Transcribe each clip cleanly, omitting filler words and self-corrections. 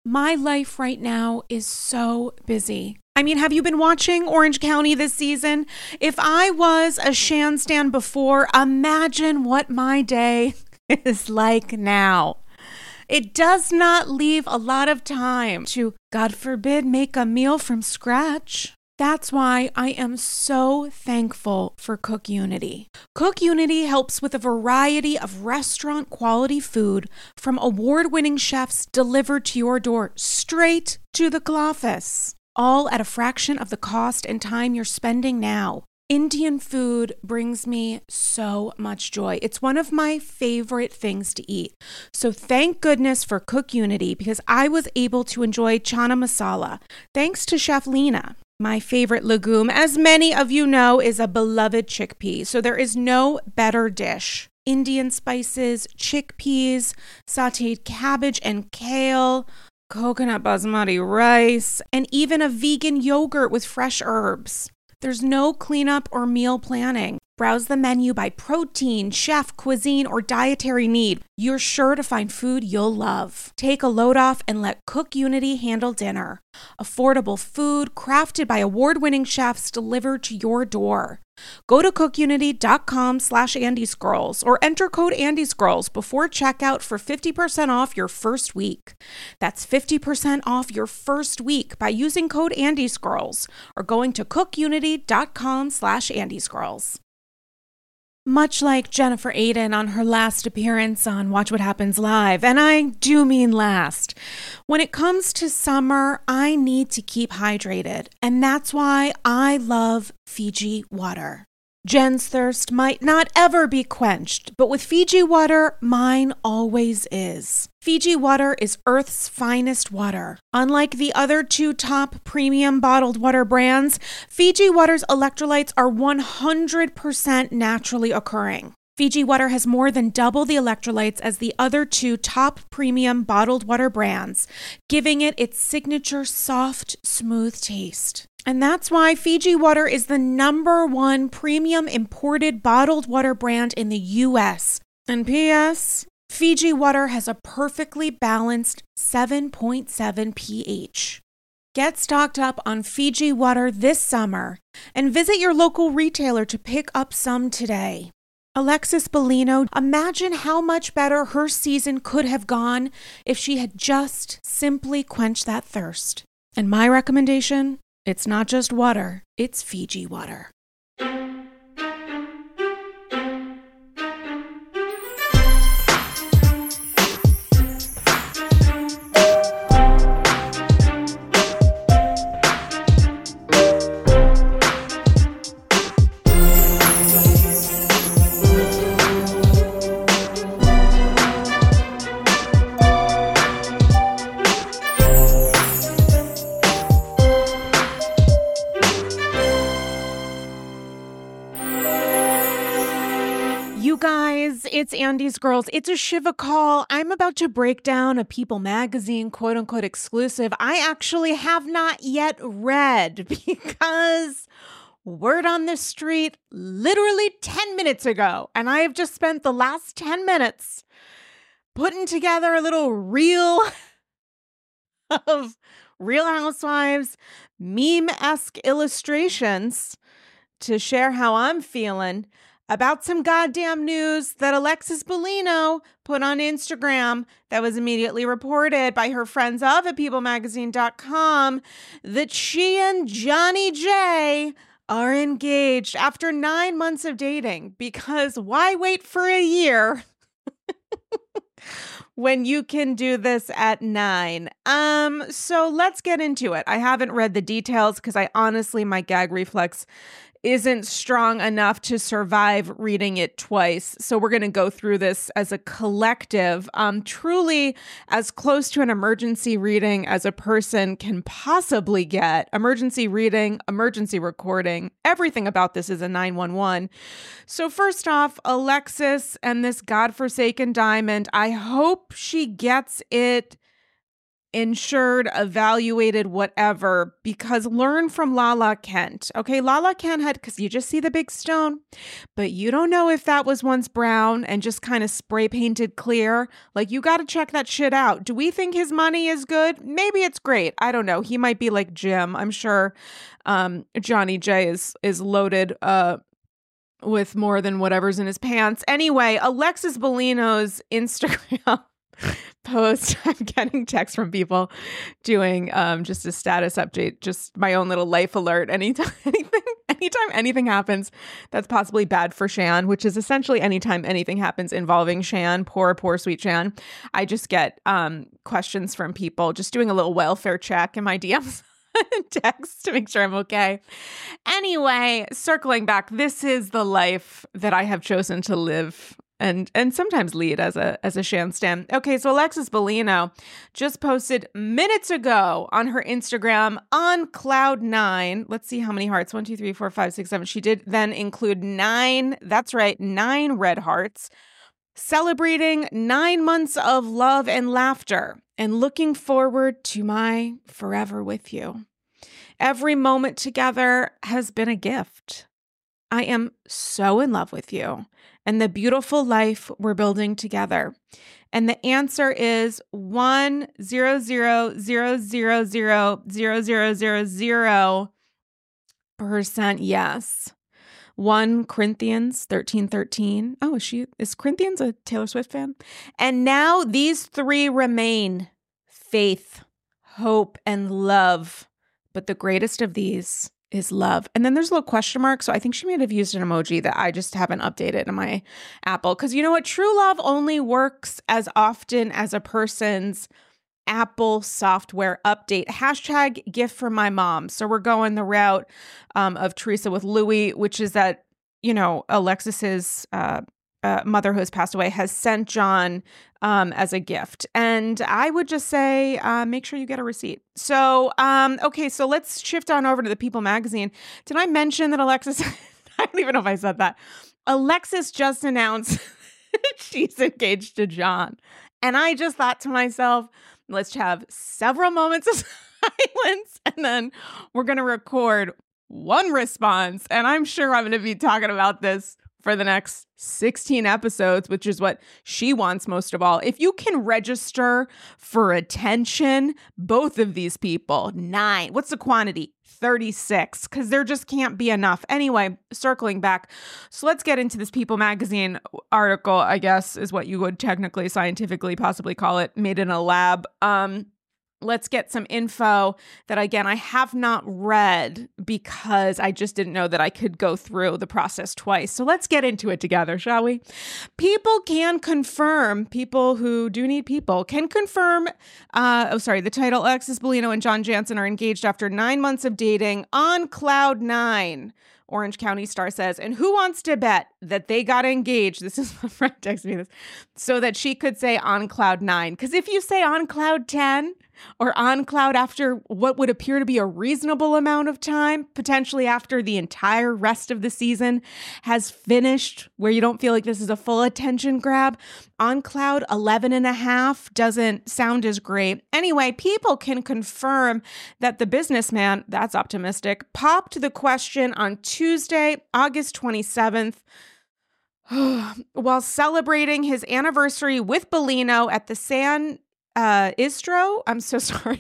My life right now is so busy. I mean, have you been watching Orange County this season? If I was a Shan stan before, imagine what my day is like now. It does not leave a lot of time to, God forbid, make a meal from scratch. That's why I am so thankful for Cook Unity. Cook Unity helps with a variety of restaurant quality food from award-winning chefs delivered to your door straight to the office, all at a fraction of the cost and time you're spending now. Indian food brings me so much joy. It's one of my favorite things to eat. So thank goodness for Cook Unity because I was able to enjoy chana masala thanks to Chef Lena. My favorite legume, as many of you know, is a beloved chickpea. So there is no better dish. Indian spices, chickpeas, sauteed cabbage and kale, coconut basmati rice, and even a vegan yogurt with fresh herbs. There's no cleanup or meal planning. Browse the menu by protein, chef, cuisine, or dietary need. You're sure to find food you'll love. Take a load off and let Cook Unity handle dinner. Affordable food crafted by award-winning chefs delivered to your door. Go to cookunity.com/AndyScrolls or enter code AndyScrolls before checkout for 50% off your first week. That's 50% off your first week by using code AndyScrolls or going to cookunity.com/AndyScrolls. Much like Jennifer Aiden on her last appearance on Watch What Happens Live, and I do mean last, when it comes to summer, I need to keep hydrated, and that's why I love Fiji water. Jen's thirst might not ever be quenched, but with Fiji water, mine always is. Fiji water is Earth's finest water. Unlike the other two top premium bottled water brands, Fiji water's electrolytes are 100% naturally occurring. Fiji water has more than double the electrolytes as the other two top premium bottled water brands, giving it its signature soft, smooth taste. And that's why Fiji water is the #1 premium imported bottled water brand in the US. And P.S., Fiji water has a perfectly balanced 7.7 pH. Get stocked up on Fiji water this summer and visit your local retailer to pick up some today. Alexis Bellino, imagine how much better her season could have gone if she had just simply quenched that thirst. And my recommendation? It's not just water, it's Fiji water. It's Andy's Girls. It's a Shiva call. I'm about to break down a People magazine quote unquote exclusive I actually have not yet read because word on the street literally 10 minutes ago. And I have just spent the last 10 minutes putting together a little reel of Real Housewives meme-esque illustrations to share how I'm feeling about some goddamn news that Alexis Bellino put on Instagram that was immediately reported by her friends of at peoplemagazine.com that she and Johnny J are engaged after 9 months of dating, because why wait for a year when you can do this at 9? So let's get into it. I haven't read the details because my gag reflex isn't strong enough to survive reading it twice. So we're going to go through this as a collective, truly as close to an emergency reading as a person can possibly get. Emergency reading, emergency recording, everything about this is a 911. So first off, Alexis and this godforsaken diamond, I hope she gets it insured, evaluated, whatever, because learn from Lala Kent. Okay, Lala Kent had, because you just see the big stone, but you don't know if that was once brown and just kind of spray painted clear. Like, you got to check that shit out. Do we think his money is good? Maybe it's great. I don't know. He might be like Jim. I'm sure Johnny J is loaded with more than whatever's in his pants. Anyway, Alexis Bellino's Instagram post. I'm getting texts from people doing just a status update, just my own little life alert. Anytime anything happens that's possibly bad for Shan, which is essentially anytime anything happens involving Shan, poor sweet Shan, I just get questions from people just doing a little welfare check in my DMs. Text to make sure I'm okay. Anyway, circling back, this is the life that I have chosen to live and sometimes lead as a Shan stan. Okay, so Alexis Bellino just posted minutes ago on her Instagram on Cloud 9. Let's see how many hearts. 1, 2, 3, 4, 5, 6, 7. She did then include 9. That's right, 9 red hearts. Celebrating 9 months of love and laughter and looking forward to my forever with you. Every moment together has been a gift. I am so in love with you and the beautiful life we're building together. And the answer is 1,000,000,000% yes. 1 Corinthians 13:13. Oh, is Corinthians a Taylor Swift fan? And now these 3 remain: faith, hope, and love. But the greatest of these is love. And then there's a little question mark. So I think she may have used an emoji that I just haven't updated in my Apple. Because you know what? True love only works as often as a person's Apple software update. Hashtag gift from my mom. So we're going the route of Teresa with Louie, which is that, you know, Alexis's mother who has passed away has sent John as a gift. And I would just say, make sure you get a receipt. So, okay, so let's shift on over to the People magazine. Did I mention that Alexis, I don't even know if I said that. Alexis just announced she's engaged to John. And I just thought to myself, let's have several moments of silence, and then we're going to record one response. And I'm sure I'm going to be talking about this for the next 16 episodes, which is what she wants most of all. If you can register for attention, both of these people, 9. What's the quantity? 36, because there just can't be enough. Anyway, circling back. So let's get into this People magazine article, I guess is what you would technically, scientifically, possibly call it, made in a lab. Let's get some info that, again, I have not read because I just didn't know that I could go through the process twice. So let's get into it together, shall we? People can confirm, people who do need people, can confirm, the title, Alexis Bellino and John Jansen are engaged after 9 months of dating on Cloud 9. Orange County Star says, and who wants to bet that they got engaged? This is my friend texted me this, so that she could say on Cloud 9. Because if you say on Cloud 10 or on Cloud after what would appear to be a reasonable amount of time, potentially after the entire rest of the season has finished, where you don't feel like this is a full attention grab, on Cloud 11 and a half doesn't sound as great. Anyway, People can confirm that the businessman, that's optimistic, popped the question on Tuesday, August 27th, while celebrating his anniversary with Bellino at the San Istro. I'm so sorry.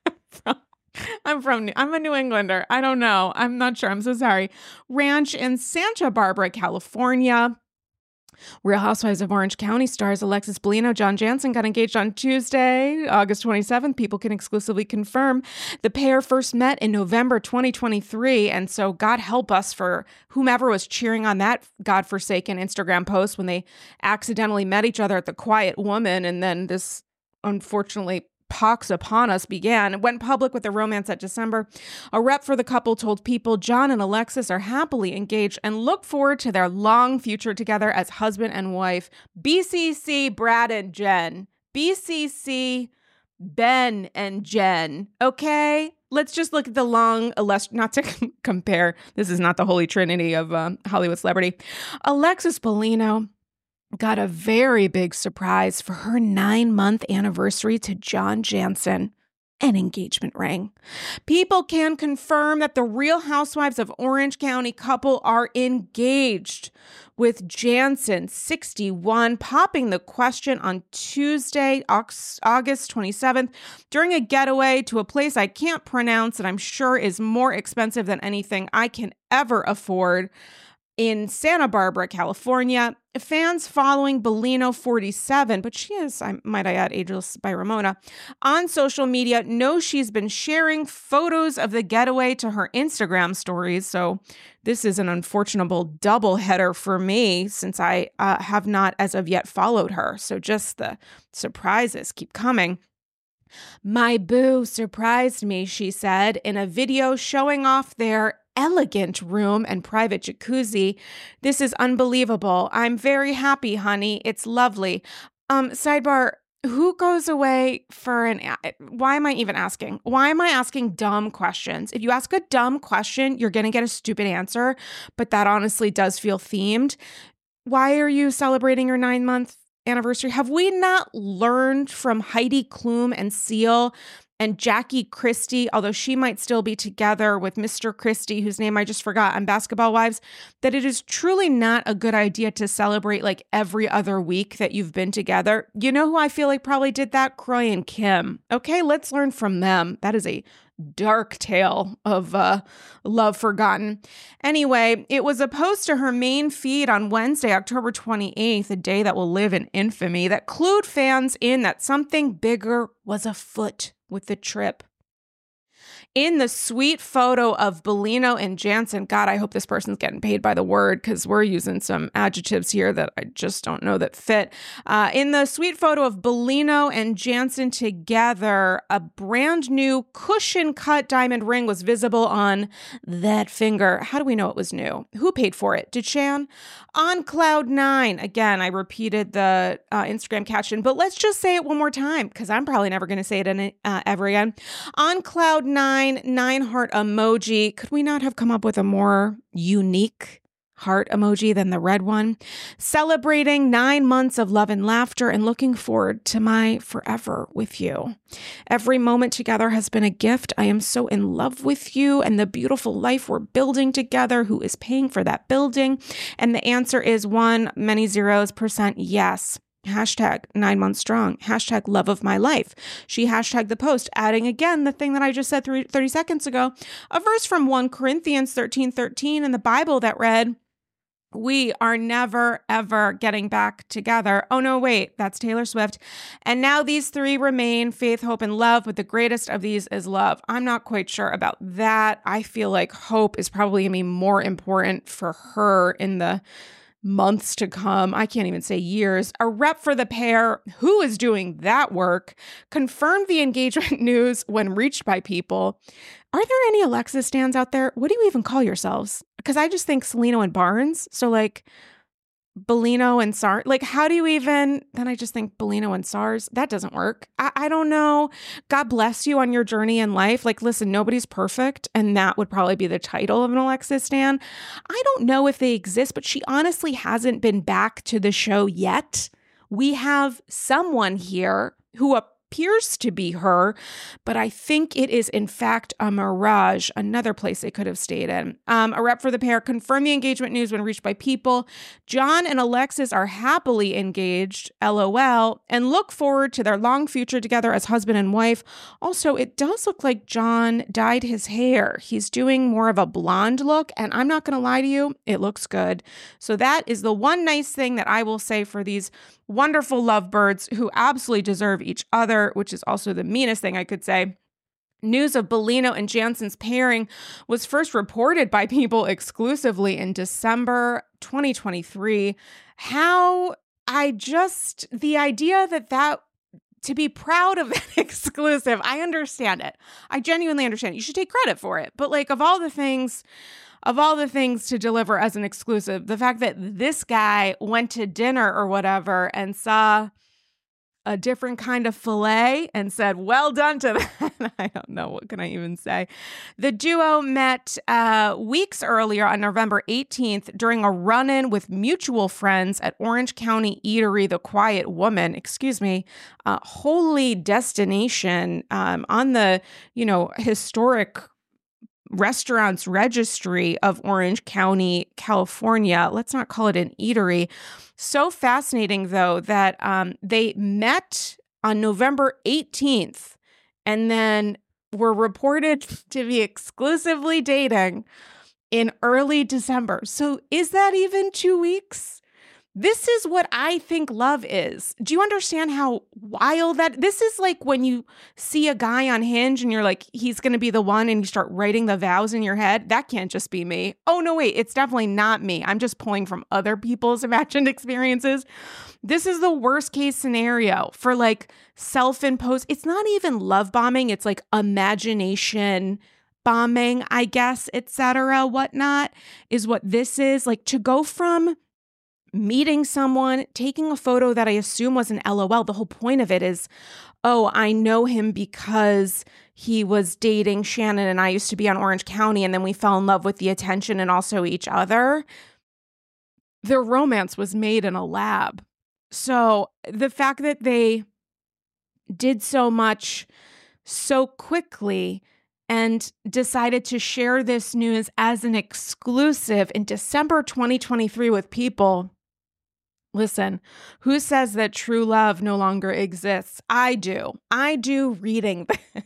I'm a New Englander. I don't know. I'm not sure. I'm so sorry. Ranch in Santa Barbara, California. Real Housewives of Orange County stars Alexis Bellino, John Jansen got engaged on Tuesday, August 27th. People can exclusively confirm the pair first met in November 2023. And so God help us for whomever was cheering on that godforsaken Instagram post when they accidentally met each other at the Quiet Woman. And then this, unfortunately, pox upon us began. It went public with the romance at December. A rep for the couple told People John and Alexis are happily engaged and look forward to their long future together as husband and wife. BCC Brad and Jen. BCC Ben and Jen. Okay? Let's just look at the long, not to compare. This is not the holy trinity of Hollywood celebrity. Alexis Bellino got a very big surprise for her 9-month anniversary to John Jansen. an engagement ring. People can confirm that the Real Housewives of Orange County couple are engaged, with Jansen, 61, popping the question on Tuesday, August 27th, during a getaway to a place I can't pronounce and I'm sure is more expensive than anything I can ever afford, in Santa Barbara, California. Fans following Bellino, 47, but she is, might I add, ageless by Ramona, on social media know she's been sharing photos of the getaway to her Instagram stories. So this is an unfortunable double header for me, since I have not as of yet followed her. So just the surprises keep coming. "My boo surprised me," she said, in a video showing off their elegant room and private jacuzzi. "This is unbelievable. I'm very happy, honey. It's lovely." Sidebar, who goes away for why am I even asking? Why am I asking dumb questions? If you ask a dumb question, you're going to get a stupid answer, but that honestly does feel themed. Why are you celebrating your 9-month anniversary? Have we not learned from Heidi Klum and Seal and Jackie Christie, although she might still be together with Mr. Christie, whose name I just forgot, on Basketball Wives, that it is truly not a good idea to celebrate like every other week that you've been together? You know who I feel like probably did that? Kroy and Kim. Okay, let's learn from them. That is a dark tale of love forgotten. Anyway, it was a post to her main feed on Wednesday, October 28th, a day that will live in infamy, that clued fans in that something bigger was afoot with the trip. In the sweet photo of Bellino and Jansen, God, I hope this person's getting paid by the word, because we're using some adjectives here that I just don't know that fit. In the sweet photo of Bellino and Jansen together, a brand new cushion cut diamond ring was visible on that finger. How do we know it was new? Who paid for it? Did Shan? On cloud nine. Again, I repeated the Instagram caption, but let's just say it one more time, because I'm probably never going to say it ever again. On cloud nine, 9 heart emoji. Could we not have come up with a more unique heart emoji than the red one? Celebrating 9 months of love and laughter and looking forward to my forever with you. Every moment together has been a gift. I am so in love with you and the beautiful life we're building together. Who is paying for that building? And the answer is 1, many zeros, % yes. Hashtag 9 months strong. Hashtag love of my life. She hashtagged the post, adding again the thing that I just said 30 seconds ago, a verse from 1 Corinthians 13:13 in the Bible that read, "We are never, ever getting back together." Oh, no, wait, that's Taylor Swift. "And now these 3 remain, faith, hope, and love, but the greatest of these is love." I'm not quite sure about that. I feel like hope is probably going to be more important for her in the months to come. I can't even say years. A rep for the pair, who is doing that work, confirmed the engagement news when reached by people. Are there any Alexis stands out there? What do you even call yourselves? Because I just think Celino and Barnes. So like Bellino and SARS. Like, how do you even, then I just think Bellino and SARS. That doesn't work. I don't know. God bless you on your journey in life. Like, listen, nobody's perfect. And that would probably be the title of an Alexis stan. I don't know if they exist, but she honestly hasn't been back to the show yet. We have someone here who appears to be her, but I think it is in fact a mirage, another place they could have stayed in. A rep for the pair confirmed the engagement news when reached by people. John and Alexis are happily engaged, LOL, and look forward to their long future together as husband and wife. Also, it does look like John dyed his hair. He's doing more of a blonde look, and I'm not going to lie to you, it looks good. So that is the one nice thing that I will say for these wonderful lovebirds who absolutely deserve each other, which is also the meanest thing I could say. News of Bellino and Jansen's pairing was first reported by people exclusively in December 2023. The idea that to be proud of that exclusive, I understand it. I genuinely understand it. You should take credit for it. But like, of all the things to deliver as an exclusive, the fact that this guy went to dinner or whatever and saw a different kind of filet and said, well done to that. I don't know. What can I even say? The duo met weeks earlier on November 18th during a run-in with mutual friends at Orange County Eatery, The Quiet Woman, holy destination on the, historic restaurants registry of Orange County, California. Let's not call it an eatery. So fascinating, though, that they met on November 18th and then were reported to be exclusively dating in early December. So is that even 2 weeks? This is what I think love is. Do you understand how wild this is? Like when you see a guy on Hinge and you're like, he's going to be the one, and you start writing the vows in your head. That can't just be me. Oh, no, wait, it's definitely not me. I'm just pulling from other people's imagined experiences. This is the worst case scenario for like self-imposed. It's not even love bombing. It's like imagination bombing, I guess, etc., whatnot, is what this is. Like to go from meeting someone, taking a photo that I assume was an LOL. The whole point of it is, oh, I know him because he was dating Shannon and I used to be on Orange County, and then we fell in love with the attention and also each other. Their romance was made in a lab. So the fact that they did so much so quickly and decided to share this news as an exclusive in December 2023 with people. Listen, who says that true love no longer exists? I do. I do reading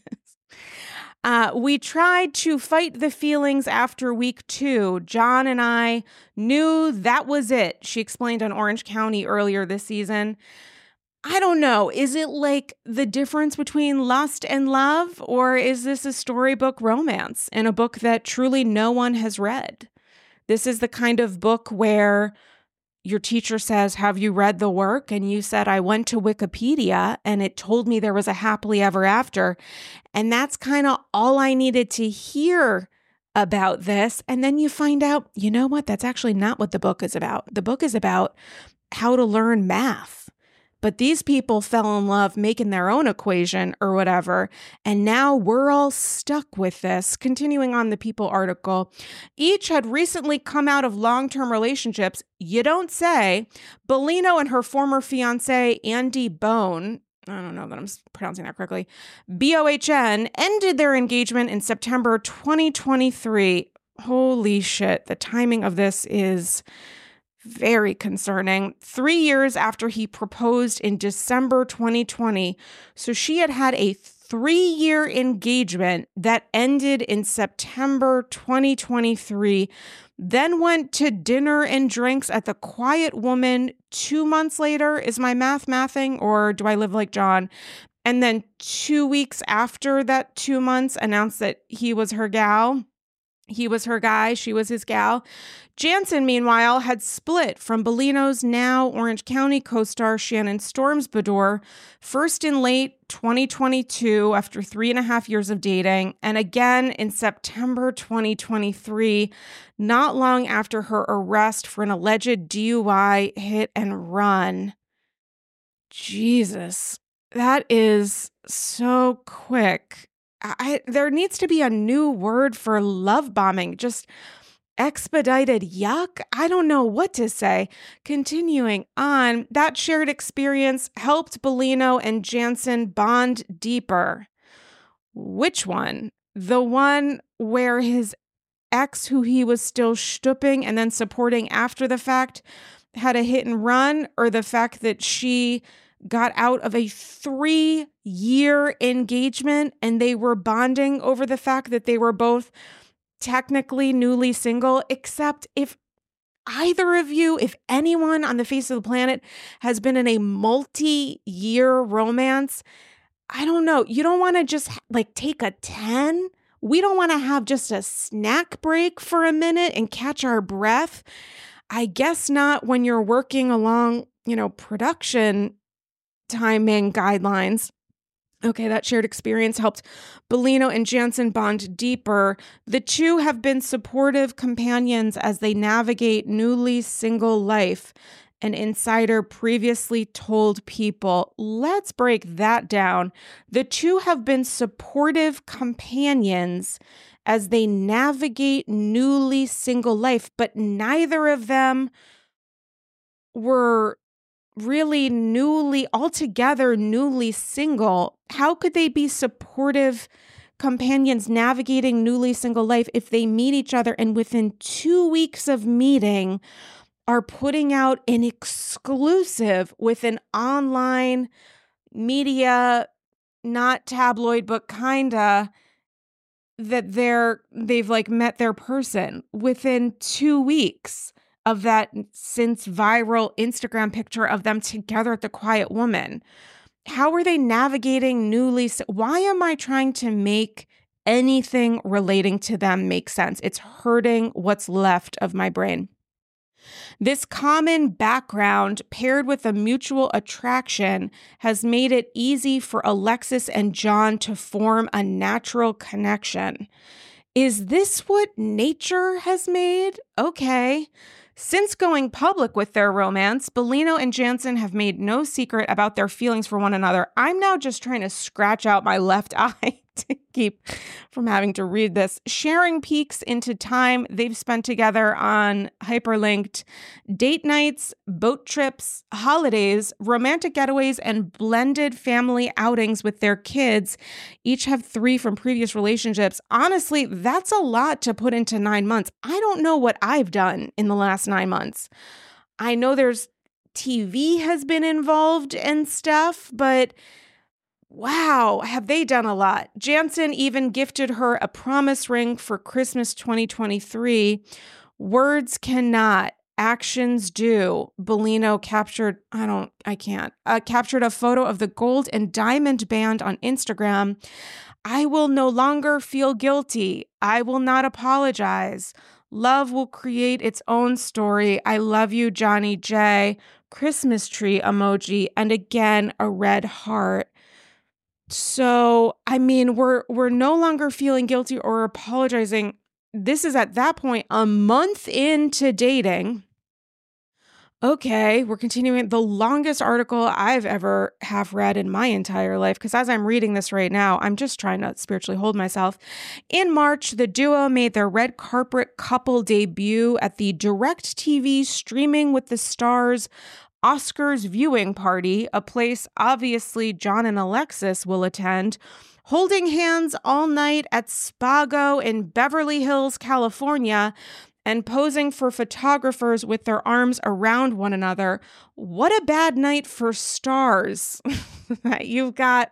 this. We tried to fight the feelings after week 2. John and I knew that was it, she explained on Orange County earlier this season. I don't know. Is it like the difference between lust and love, or is this a storybook romance in a book that truly no one has read? This is the kind of book where your teacher says, have you read the work? And you said, I went to Wikipedia and it told me there was a happily ever after. And that's kind of all I needed to hear about this. And then you find out, you know what? That's actually not what the book is about. The book is about how to learn math. But these people fell in love making their own equation or whatever. And now we're all stuck with this. Continuing on the People article, each had recently come out of long-term relationships. You don't say. Bellino and her former fiance, Andy Bone, I don't know that I'm pronouncing that correctly, BOHN, ended their engagement in September 2023. Holy shit. The timing of this is very concerning. 3 years after he proposed in December 2020. So she had had a 3-year engagement that ended in September 2023, then went to dinner and drinks at the Quiet Woman 2 months later. Is my mathing, or do I live like John? And then 2 weeks after that 2 months, announced that he was her gal. He was her guy, she was his gal. Jansen, meanwhile, had split from Bellino's now Orange County co-star Shannon Storms-Bedore, first in late 2022 after 3.5 years of dating, and again in September 2023, not long after her arrest for an alleged DUI hit and run. Jesus, that is so quick. There needs to be a new word for love bombing. Just expedited yuck. I don't know what to say. Continuing on, that shared experience helped Bellino and Jansen bond deeper. Which one? The one where his ex, who he was still stooping and then supporting after the fact, had a hit and run, or the fact that she got out of a 3-year engagement and they were bonding over the fact that they were both technically newly single? Except if either of you, if anyone on the face of the planet has been in a multi-year romance, I don't know. You don't want to just like take a 10. We don't want to have just a snack break for a minute and catch our breath. I guess not when you're working along, production timing guidelines. Okay, that shared experience helped Bellino and Jansen bond deeper. The two have been supportive companions as they navigate newly single life. An insider previously told People. Let's break that down. The two have been supportive companions as they navigate newly single life, but neither of them were really altogether newly single. How could they be supportive companions navigating newly single life if they meet each other and within 2 weeks of meeting are putting out an exclusive with an online media, not tabloid, but kinda, that they've like met their person within 2 weeks of that since viral Instagram picture of them together at the Quiet Woman? How are they navigating why am I trying to make anything relating to them make sense? It's hurting what's left of my brain. This common background paired with a mutual attraction has made it easy for Alexis and John to form a natural connection. Is this what nature has made? Okay. Since going public with their romance, Bellino and Jansen have made no secret about their feelings for one another. I'm now just trying to scratch out my left eye to keep from having to read this. Sharing peeks into time they've spent together on hyperlinked date nights, boat trips, holidays, romantic getaways, and blended family outings with their kids. Each have 3 from previous relationships. Honestly, that's a lot to put into 9 months. I don't know what I've done in the last 9 months. I know there's TV has been involved and stuff, but wow, have they done a lot. Jansen even gifted her a promise ring for Christmas 2023. Words cannot, actions do. Bellino captured a photo of the gold and diamond band on Instagram. I will no longer feel guilty. I will not apologize. Love will create its own story. I love you, Johnny J. Christmas tree emoji, and again, a red heart. So, I mean, we're no longer feeling guilty or apologizing. This is at that point a month into dating. Okay, we're continuing. The longest article I've ever have read in my entire life, because as I'm reading this right now, I'm just trying to spiritually hold myself. In March, the duo made their red carpet couple debut at the DirecTV Streaming with the Stars Oscars viewing party, a place obviously John and Alexis will attend, holding hands all night at Spago in Beverly Hills, California, and posing for photographers with their arms around one another. What a bad night for stars. You've got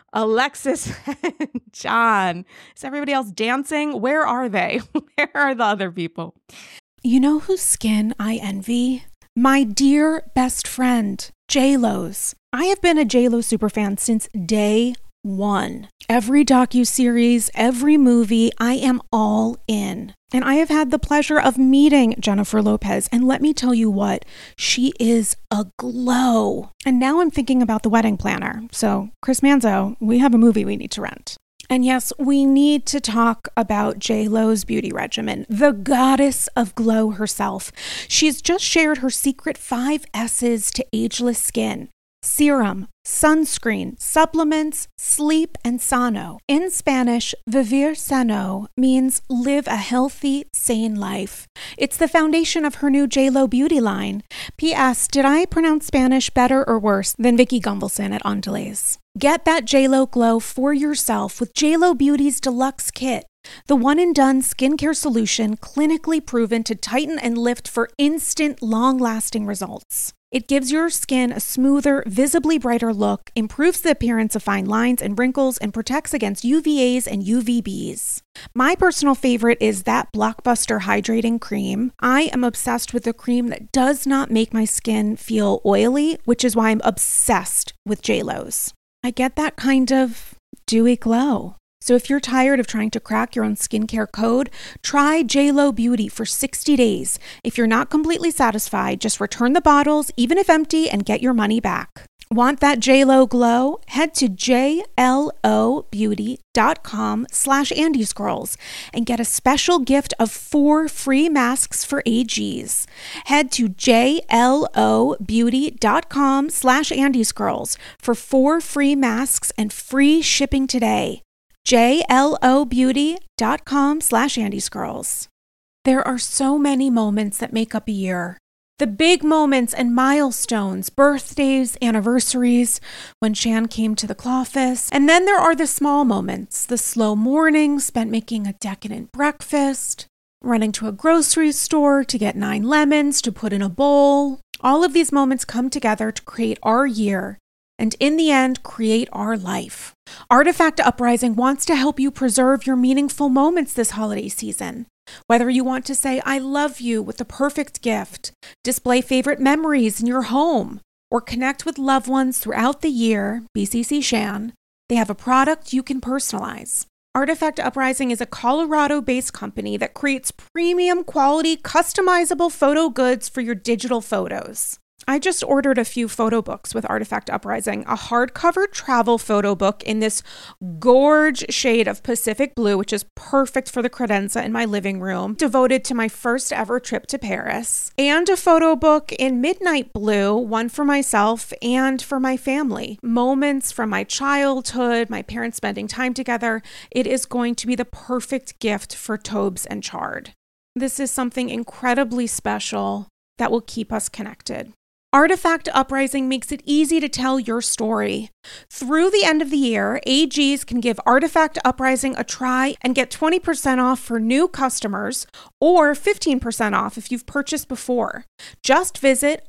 Alexis and John. Is everybody else dancing? Where are they? Where are the other people? You know whose skin I envy? My dear best friend, J-Lo's. I have been a J-Lo superfan since day one. Every docuseries, every movie, I am all in. And I have had the pleasure of meeting Jennifer Lopez. And let me tell you what, she is a glow. And now I'm thinking about the wedding planner. So, Chris Manzo, we have a movie we need to rent. And yes, we need to talk about J-Lo's beauty regimen, the goddess of glow herself. She's just shared her secret 5 S's to ageless skin: serum, sunscreen, supplements, sleep, and sano. In Spanish, vivir sano means live a healthy, sane life. It's the foundation of her new J-Lo beauty line. P.S. Did I pronounce Spanish better or worse than Vicky Gunvalson at Andalays? Get that J-Lo glow for yourself with J-Lo Beauty's Deluxe Kit, the one-and-done skincare solution clinically proven to tighten and lift for instant, long-lasting results. It gives your skin a smoother, visibly brighter look, improves the appearance of fine lines and wrinkles, and protects against UVAs and UVBs. My personal favorite is that Blockbuster Hydrating Cream. I am obsessed with a cream that does not make my skin feel oily, which is why I'm obsessed with J-Lo's. I get that kind of dewy glow. So if you're tired of trying to crack your own skincare code, try J-Lo Beauty for 60 days. If you're not completely satisfied, just return the bottles, even if empty, and get your money back. Want that JLo glow? Head to jlobeauty.com/AndyScrolls and get a special gift of 4 free masks for AGs. Head to jlobeauty.com/AndyScrolls for 4 free masks and free shipping today. jlobeauty.com/AndyScrolls. There are so many moments that make up a year. The big moments and milestones, birthdays, anniversaries, when Shan came to the Clawfest. And then there are the small moments, the slow mornings spent making a decadent breakfast, running to a grocery store to get 9 lemons to put in a bowl. All of these moments come together to create our year, and in the end, create our life. Artifact Uprising wants to help you preserve your meaningful moments this holiday season. Whether you want to say, I love you with the perfect gift, display favorite memories in your home, or connect with loved ones throughout the year, BCC Shan, they have a product you can personalize. Artifact Uprising is a Colorado-based company that creates premium quality, customizable photo goods for your digital photos. I just ordered a few photo books with Artifact Uprising, a hardcover travel photo book in this gorge shade of Pacific blue, which is perfect for the credenza in my living room, devoted to my first ever trip to Paris, and a photo book in midnight blue, one for myself and for my family. Moments from my childhood, my parents spending time together. It is going to be the perfect gift for Tobes and Chard. This is something incredibly special that will keep us connected. Artifact Uprising makes it easy to tell your story. Through the end of the year, AGs can give Artifact Uprising a try and get 20% off for new customers or 15% off if you've purchased before. Just visit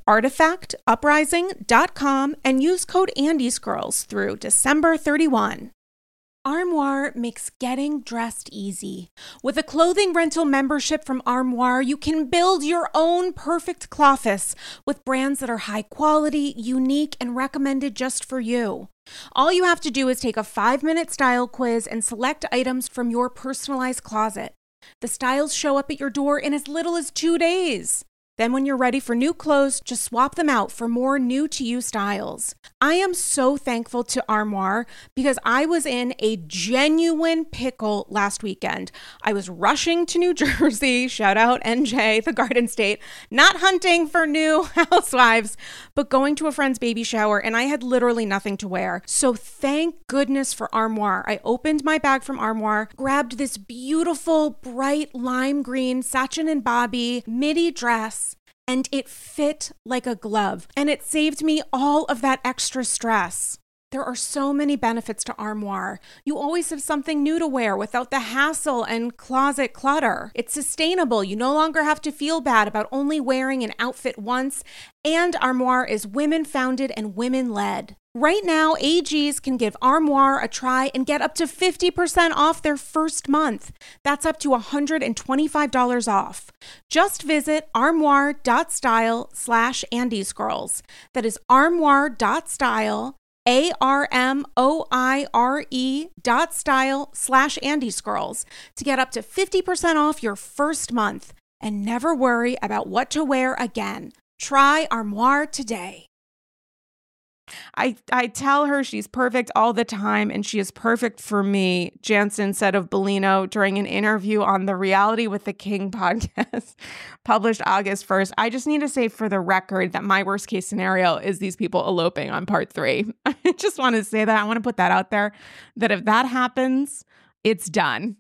artifactuprising.com and use code AndyScrolls through December 31. Armoire makes getting dressed easy. With a clothing rental membership from Armoire, you can build your own perfect clothes with brands that are high quality, unique, and recommended just for you. All you have to do is take a 5-minute style quiz and select items from your personalized closet. The styles show up at your door in as little as 2 days. Then when you're ready for new clothes, just swap them out for more new-to-you styles. I am so thankful to Armoire because I was in a genuine pickle last weekend. I was rushing to New Jersey, shout out NJ, the Garden State, not hunting for new housewives, but going to a friend's baby shower, and I had literally nothing to wear. So thank goodness for Armoire. I opened my bag from Armoire, grabbed this beautiful, bright lime green Sachin and Bobby midi dress, and it fit like a glove, and it saved me all of that extra stress. There are so many benefits to Armoire. You always have something new to wear without the hassle and closet clutter. It's sustainable. You no longer have to feel bad about only wearing an outfit once, and Armoire is women-founded and women-led. Right now, AGs can give Armoire a try and get up to 50% off their first month. That's up to $125 off. Just visit armoire.style/AndyScrolls. That is armoire.style, ARMOIRE.style/AndyScrolls to get up to 50% off your first month and never worry about what to wear again. Try Armoire today. I tell her she's perfect all the time, and she is perfect for me, Jansen said of Bellino during an interview on the Reality with the King podcast, published August 1st. I just need to say for the record that my worst case scenario is these people eloping on part 3. I just want to say that. I want to put that out there, that if that happens, it's done.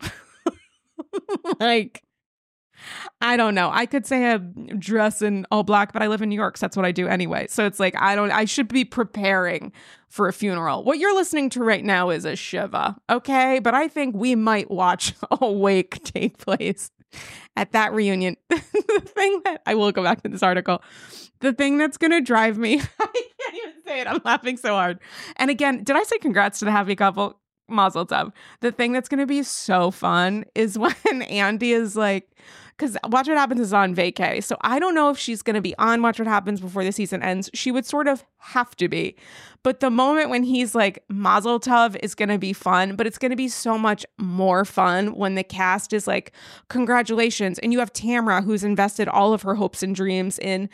Like, I don't know. I could say a dress in all black, but I live in New York, so that's what I do anyway. So it's like, I should be preparing for a funeral. What you're listening to right now is a shiva, okay? But I think we might watch a wake take place at that reunion. The thing that, I will go back to this article, the thing that's going to drive me, I can't even say it, I'm laughing so hard. And again, did I say congrats to the happy couple? Mazel tov. The thing that's going to be so fun is when Andy is like, because Watch What Happens is on vacay. So I don't know if she's going to be on Watch What Happens before the season ends. She would sort of have to be. But the moment when he's like, Mazel tov is going to be fun, but it's going to be so much more fun when the cast is like, congratulations. And you have Tamra, who's invested all of her hopes and dreams in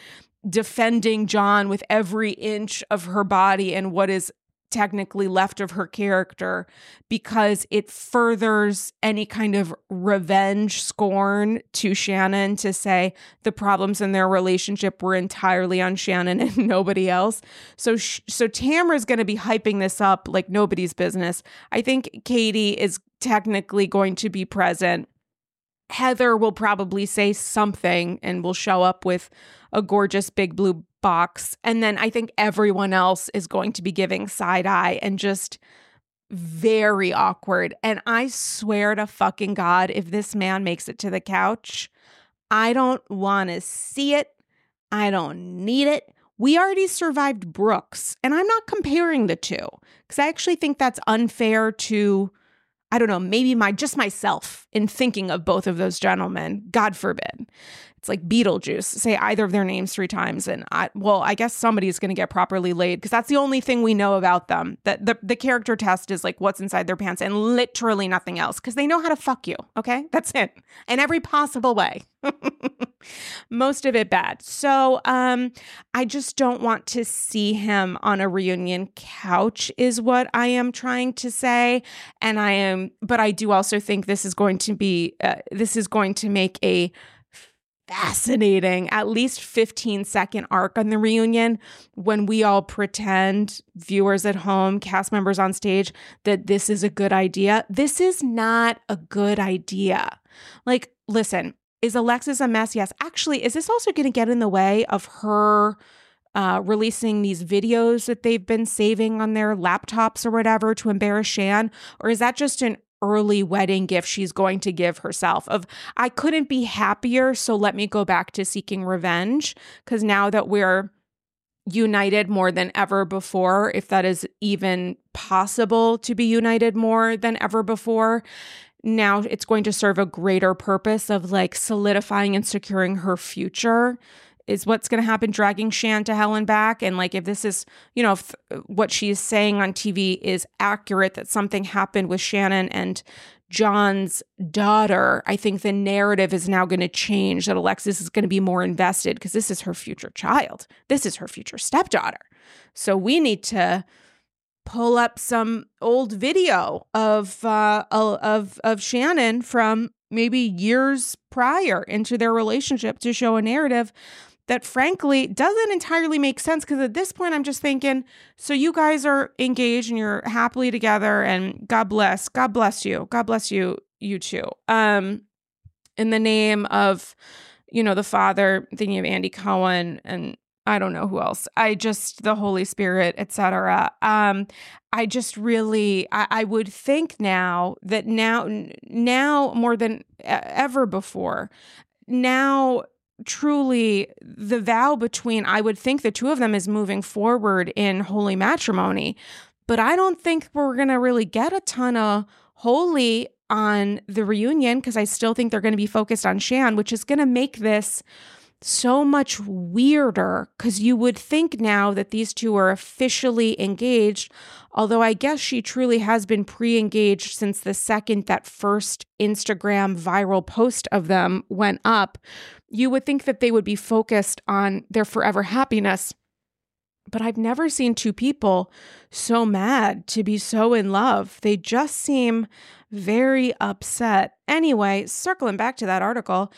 defending John with every inch of her body and what is technically left of her character, because it furthers any kind of revenge scorn to Shannon to say the problems in their relationship were entirely on Shannon and nobody else. So Tamra's going to be hyping this up like nobody's business. I think Katie is technically going to be present. Heather will probably say something and will show up with a gorgeous big blue box. And then I think everyone else is going to be giving side eye and just very awkward. And I swear to fucking God, if this man makes it to the couch, I don't want to see it. I don't need it. We already survived Brooks, and I'm not comparing the two because I actually think that's unfair to, I don't know, maybe myself in thinking of both of those gentlemen. God forbid. It's like Beetlejuice. Say either of their names 3 times and I guess somebody's going to get properly laid because that's the only thing we know about them. That the character test is like what's inside their pants and literally nothing else because they know how to fuck you. Okay? That's it. In every possible way. Most of it bad. So I just don't want to see him on a reunion couch is what I am trying to say. But I do also think this is going to make a fascinating, at least 15-second arc on the reunion when we all pretend, viewers at home, cast members on stage, that this is a good idea. This is not a good idea. Like, listen, is Alexis a mess? Yes. Actually, is this also going to get in the way of her releasing these videos that they've been saving on their laptops or whatever to embarrass Shan? Or is that just an early wedding gift she's going to give herself of, I couldn't be happier, so let me go back to seeking revenge? Because now that we're united more than ever before, if that is even possible to be united more than ever before, now it's going to serve a greater purpose of like solidifying and securing her future is what's going to happen, dragging Shan to hell and back. And like, if this is, if what she's saying on TV is accurate, that something happened with Shannon and John's daughter, I think the narrative is now going to change, that Alexis is going to be more invested because this is her future child. This is her future stepdaughter. So we need to pull up some old video of Shannon from maybe years prior into their relationship to show a narrative that frankly doesn't entirely make sense. Because at this point, I'm just thinking, so you guys are engaged and you're happily together and God bless you. God bless you, you two. In the name of, the father, thinking of Andy Cohen and I don't know who else. The Holy Spirit, etc. I just really, I would think now that now more than ever before, now truly the vow between, I would think the two of them is moving forward in holy matrimony, but I don't think we're going to really get a ton of holy on the reunion because I still think they're going to be focused on Shan, which is going to make this so much weirder because you would think now that these two are officially engaged, although I guess she truly has been pre-engaged since the second that first Instagram viral post of them went up. You would think that they would be focused on their forever happiness. But I've never seen two people so mad to be so in love. They just seem very upset. Anyway, circling back to that article,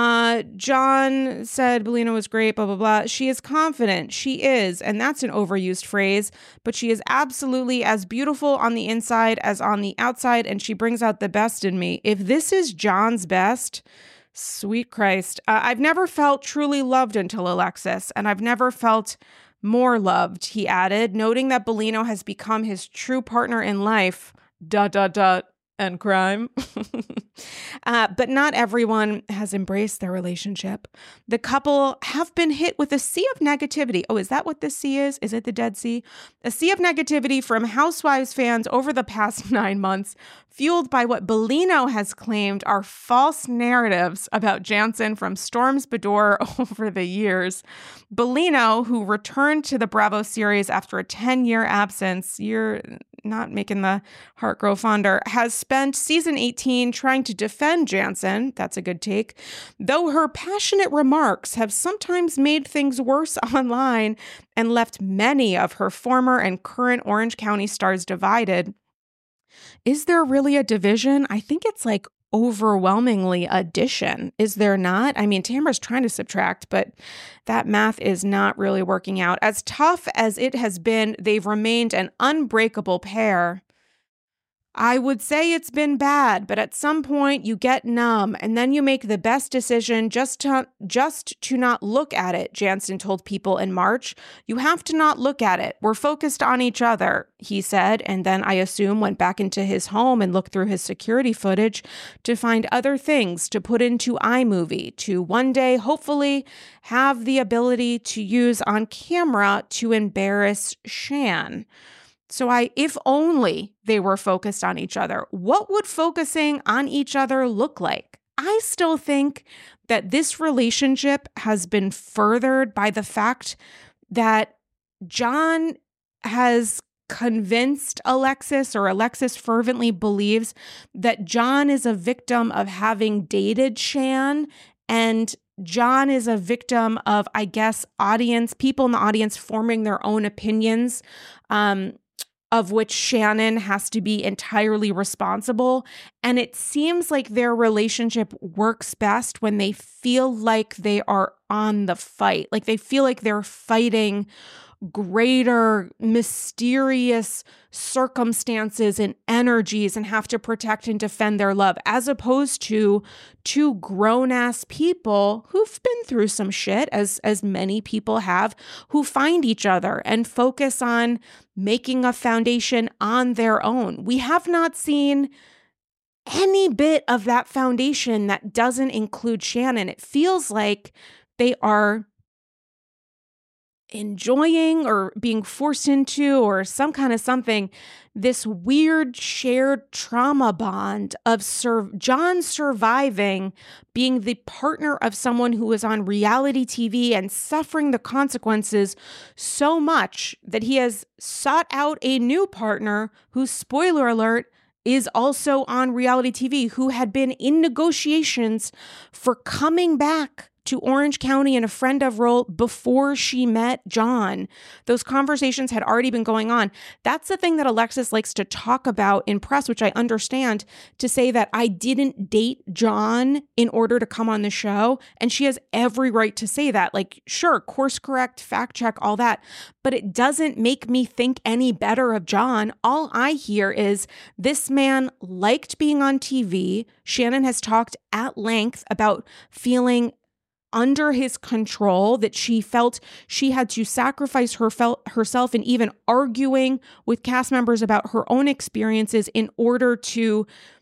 John said Bellina was great, blah, blah, blah. She is confident. She is, and that's an overused phrase, but she is absolutely as beautiful on the inside as on the outside, and she brings out the best in me. If this is John's best, sweet Christ. I've never felt truly loved until Alexis, and I've never felt more loved, he added, noting that Bellino has become his true partner in life, ... and crime. But not everyone has embraced their relationship. The couple have been hit with a sea of negativity. Oh, is that what this sea is? Is it the Dead Sea? A sea of negativity from Housewives fans over the past 9 months, fueled by what Bellino has claimed are false narratives about Jansen from Storms Bedore over the years. Bellino, who returned to the Bravo series after a 10-year absence, not making the heart grow fonder, has spent season 18 trying to defend Jansen. That's a good take. Though her passionate remarks have sometimes made things worse online and left many of her former and current Orange County stars divided. Is there really a division? I think it's like overwhelmingly addition. Is there not? I mean, Tamara's trying to subtract, but that math is not really working out. As tough as it has been, they've remained an unbreakable pair. I would say it's been bad, but at some point you get numb and then you make the best decision just to not look at it, Jansen told People in March. You have to not look at it. We're focused on each other, he said, and then I assume went back into his home and looked through his security footage to find other things to put into iMovie to one day hopefully have the ability to use on camera to embarrass Shan. So if only they were focused on each other, what would focusing on each other look like? I still think that this relationship has been furthered by the fact that John has convinced Alexis, or Alexis fervently believes that John is a victim of having dated Shan, and John is a victim of, I guess, people in the audience forming their own opinions, of which Shannon has to be entirely responsible. And it seems like their relationship works best when they feel like they are on the fight, like they feel like they're fighting greater mysterious circumstances and energies and have to protect and defend their love, as opposed to two grown-ass people who've been through some shit, as many people have, who find each other and focus on making a foundation on their own. We have not seen any bit of that foundation that doesn't include Shannon. It feels like they are enjoying or being forced into, or some kind of something, this weird shared trauma bond of John surviving being the partner of someone who was on reality TV and suffering the consequences so much that he has sought out a new partner who, spoiler alert, is also on reality TV, who had been in negotiations for coming back to Orange County in a friend of role before she met John. Those conversations had already been going on. That's the thing that Alexis likes to talk about in press, which I understand, to say that I didn't date John in order to come on the show. And she has every right to say that. Like, sure, course correct, fact check, all that. But it doesn't make me think any better of John. All I hear is this man liked being on TV. Shannon has talked at length about feeling under his control, that she felt she had to sacrifice herself and even arguing with cast members about her own experiences in order to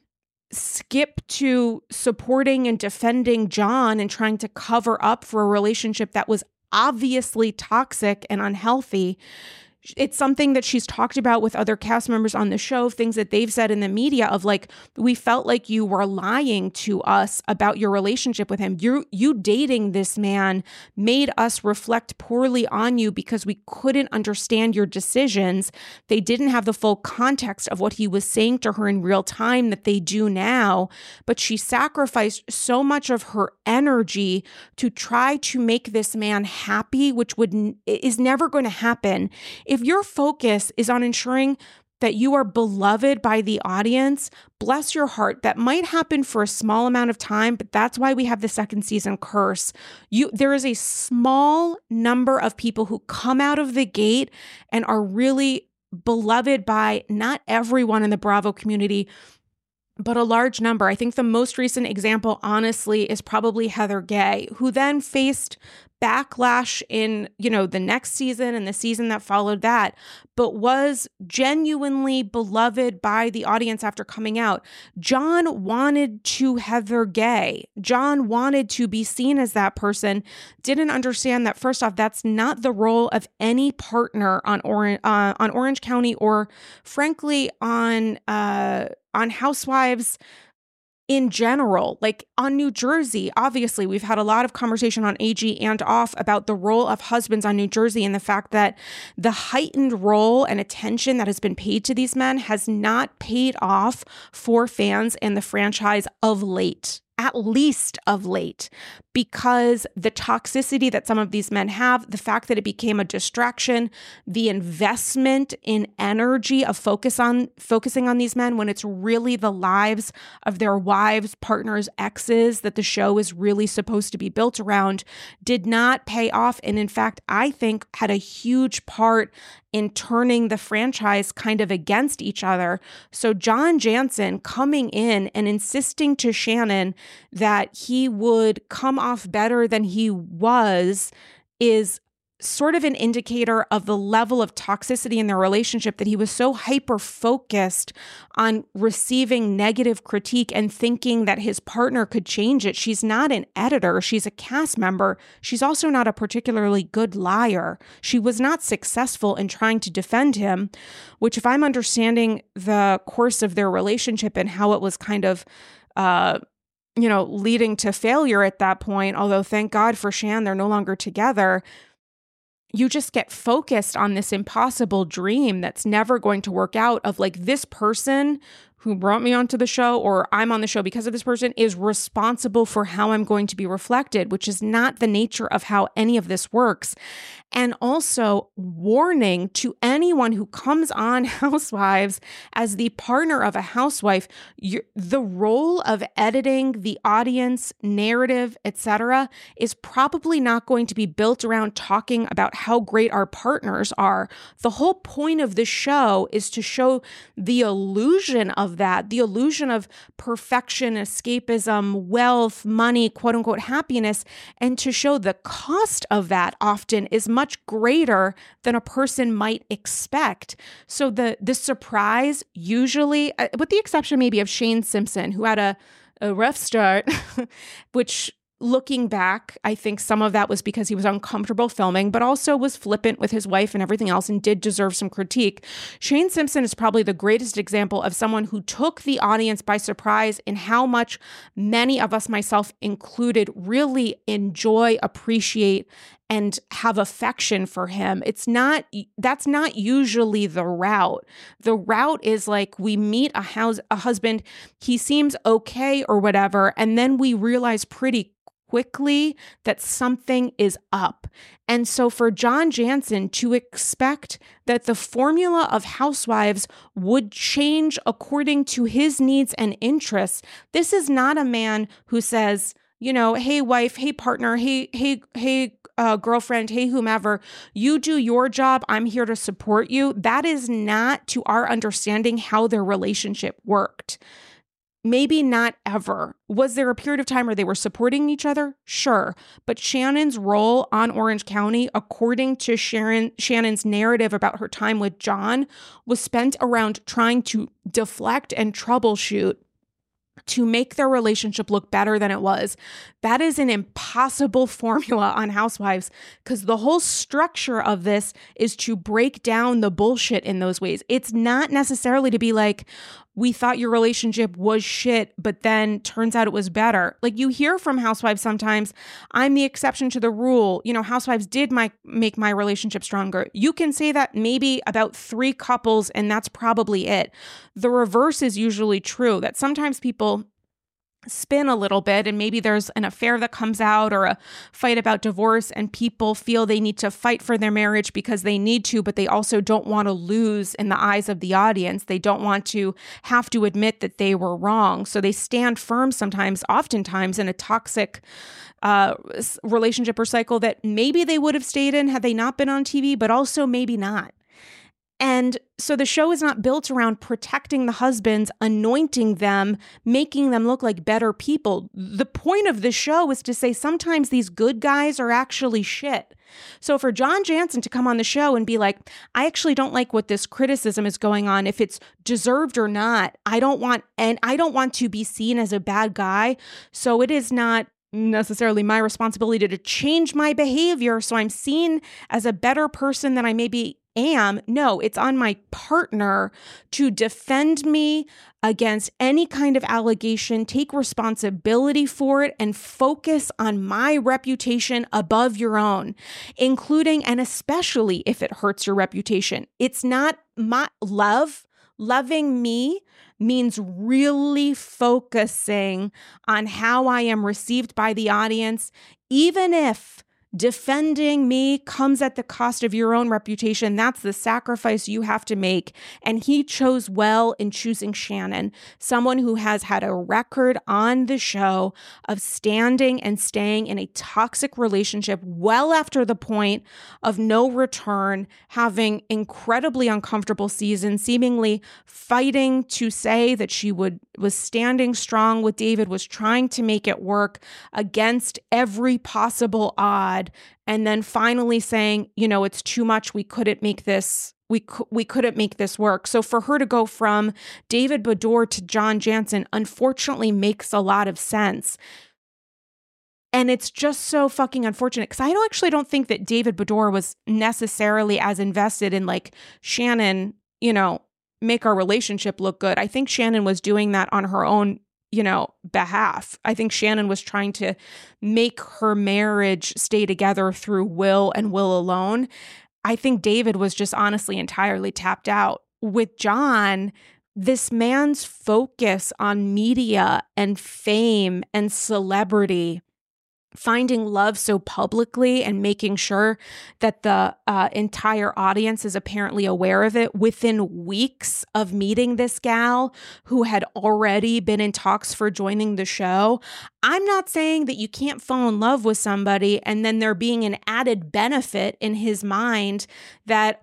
skip to supporting and defending John and trying to cover up for a relationship that was obviously toxic and unhealthy. It's something that she's talked about with other cast members on the show, things that they've said in the media of like, we felt like you were lying to us about your relationship with him. You dating this man made us reflect poorly on you because we couldn't understand your decisions. They didn't have the full context of what he was saying to her in real time that they do now, but she sacrificed so much of her energy to try to make this man happy, which is never going to happen. If your focus is on ensuring that you are beloved by the audience, bless your heart. That might happen for a small amount of time, but that's why we have the second season curse. There is a small number of people who come out of the gate and are really beloved by not everyone in the Bravo community, but a large number. I think the most recent example, honestly, is probably Heather Gay, who then faced backlash in, the next season and the season that followed that, but was genuinely beloved by the audience after coming out. John wanted to Heather Gay. John wanted to be seen as that person, didn't understand that, first off, that's not the role of any partner on Orange County, or frankly on Housewives in general, like on New Jersey, obviously, we've had a lot of conversation on AG and off about the role of husbands on New Jersey and the fact that the heightened role and attention that has been paid to these men has not paid off for fans and the franchise of late. At least of late, because the toxicity that some of these men have, the fact that it became a distraction, the investment in energy of focusing on these men when it's really the lives of their wives, partners, exes that the show is really supposed to be built around, did not pay off. And in fact, I think had a huge part in turning the franchise kind of against each other. So John Janssen coming in and insisting to Shannon that he would come off better than he was is sort of an indicator of the level of toxicity in their relationship, that he was so hyper-focused on receiving negative critique and thinking that his partner could change it. She's not an editor. She's a cast member. She's also not a particularly good liar. She was not successful in trying to defend him, which, if I'm understanding the course of their relationship and how it was kind of leading to failure at that point, although thank God for Shan, they're no longer together, you just get focused on this impossible dream that's never going to work out of like, this person who brought me onto the show, or I'm on the show because of this person, is responsible for how I'm going to be reflected, which is not the nature of how any of this works. And also warning to anyone who comes on Housewives as the partner of a housewife, the role of editing the audience, narrative, etc., is probably not going to be built around talking about how great our partners are. The whole point of the show is to show the illusion of that, the illusion of perfection, escapism, wealth, money, quote unquote happiness, and to show the cost of that often is much greater than a person might expect. So the surprise usually, with the exception maybe of Shane Simpson, who had a rough start, which, looking back, I think some of that was because he was uncomfortable filming, but also was flippant with his wife and everything else and did deserve some critique. Shane Simpson is probably the greatest example of someone who took the audience by surprise in how much many of us, myself included, really enjoy, appreciate, and have affection for him. That's not usually the route. The route is like, we meet a husband, he seems okay or whatever, and then we realize pretty quickly that something is up. And so for John Janssen to expect that the formula of Housewives would change according to his needs and interests, this is not a man who says, hey wife, hey partner, hey girlfriend, hey whomever, you do your job, I'm here to support you. That is not, to our understanding, how their relationship worked. Maybe not ever. Was there a period of time where they were supporting each other? Sure. But Shannon's role on Orange County, according to Shannon's narrative about her time with John, was spent around trying to deflect and troubleshoot to make their relationship look better than it was. That is an impossible formula on Housewives, because the whole structure of this is to break down the bullshit in those ways. It's not necessarily to be like, we thought your relationship was shit, but then turns out it was better. Like, you hear from Housewives sometimes, I'm the exception to the rule. Housewives did make my relationship stronger. You can say that maybe about 3 couples, and that's probably it. The reverse is usually true, that sometimes people spin a little bit, and maybe there's an affair that comes out or a fight about divorce, and people feel they need to fight for their marriage because they need to, but they also don't want to lose in the eyes of the audience. They don't want to have to admit that they were wrong. So they stand firm oftentimes in a toxic relationship or cycle that maybe they would have stayed in had they not been on TV, but also maybe not. And so the show is not built around protecting the husbands, anointing them, making them look like better people. The point of the show is to say sometimes these good guys are actually shit. So for John Janssen to come on the show and be like, I actually don't like what this criticism is going on, if it's deserved or not, I don't want to be seen as a bad guy. So it is not necessarily my responsibility to change my behavior so I'm seen as a better person than I maybe am. No, it's on my partner to defend me against any kind of allegation, take responsibility for it, and focus on my reputation above your own, including and especially if it hurts your reputation. It's not my love. Loving me means really focusing on how I am received by the audience, even if defending me comes at the cost of your own reputation. That's the sacrifice you have to make. And he chose well in choosing Shannon, someone who has had a record on the show of standing and staying in a toxic relationship well after the point of no return, having incredibly uncomfortable seasons, seemingly fighting to say that she was standing strong with David, was trying to make it work against every possible odd. And then finally saying, it's too much. We couldn't make this. We couldn't make this work. So for her to go from David Beador to John Janssen, unfortunately, makes a lot of sense. And it's just so fucking unfortunate because I don't think that David Beador was necessarily as invested in like Shannon, make our relationship look good. I think Shannon was doing that on her own behalf. I think Shannon was trying to make her marriage stay together through Will and Will alone. I think David was just honestly entirely tapped out. With John, this man's focus on media and fame and celebrity, finding love so publicly and making sure that the entire audience is apparently aware of it within weeks of meeting this gal who had already been in talks for joining the show. I'm not saying that you can't fall in love with somebody and then there being an added benefit in his mind that,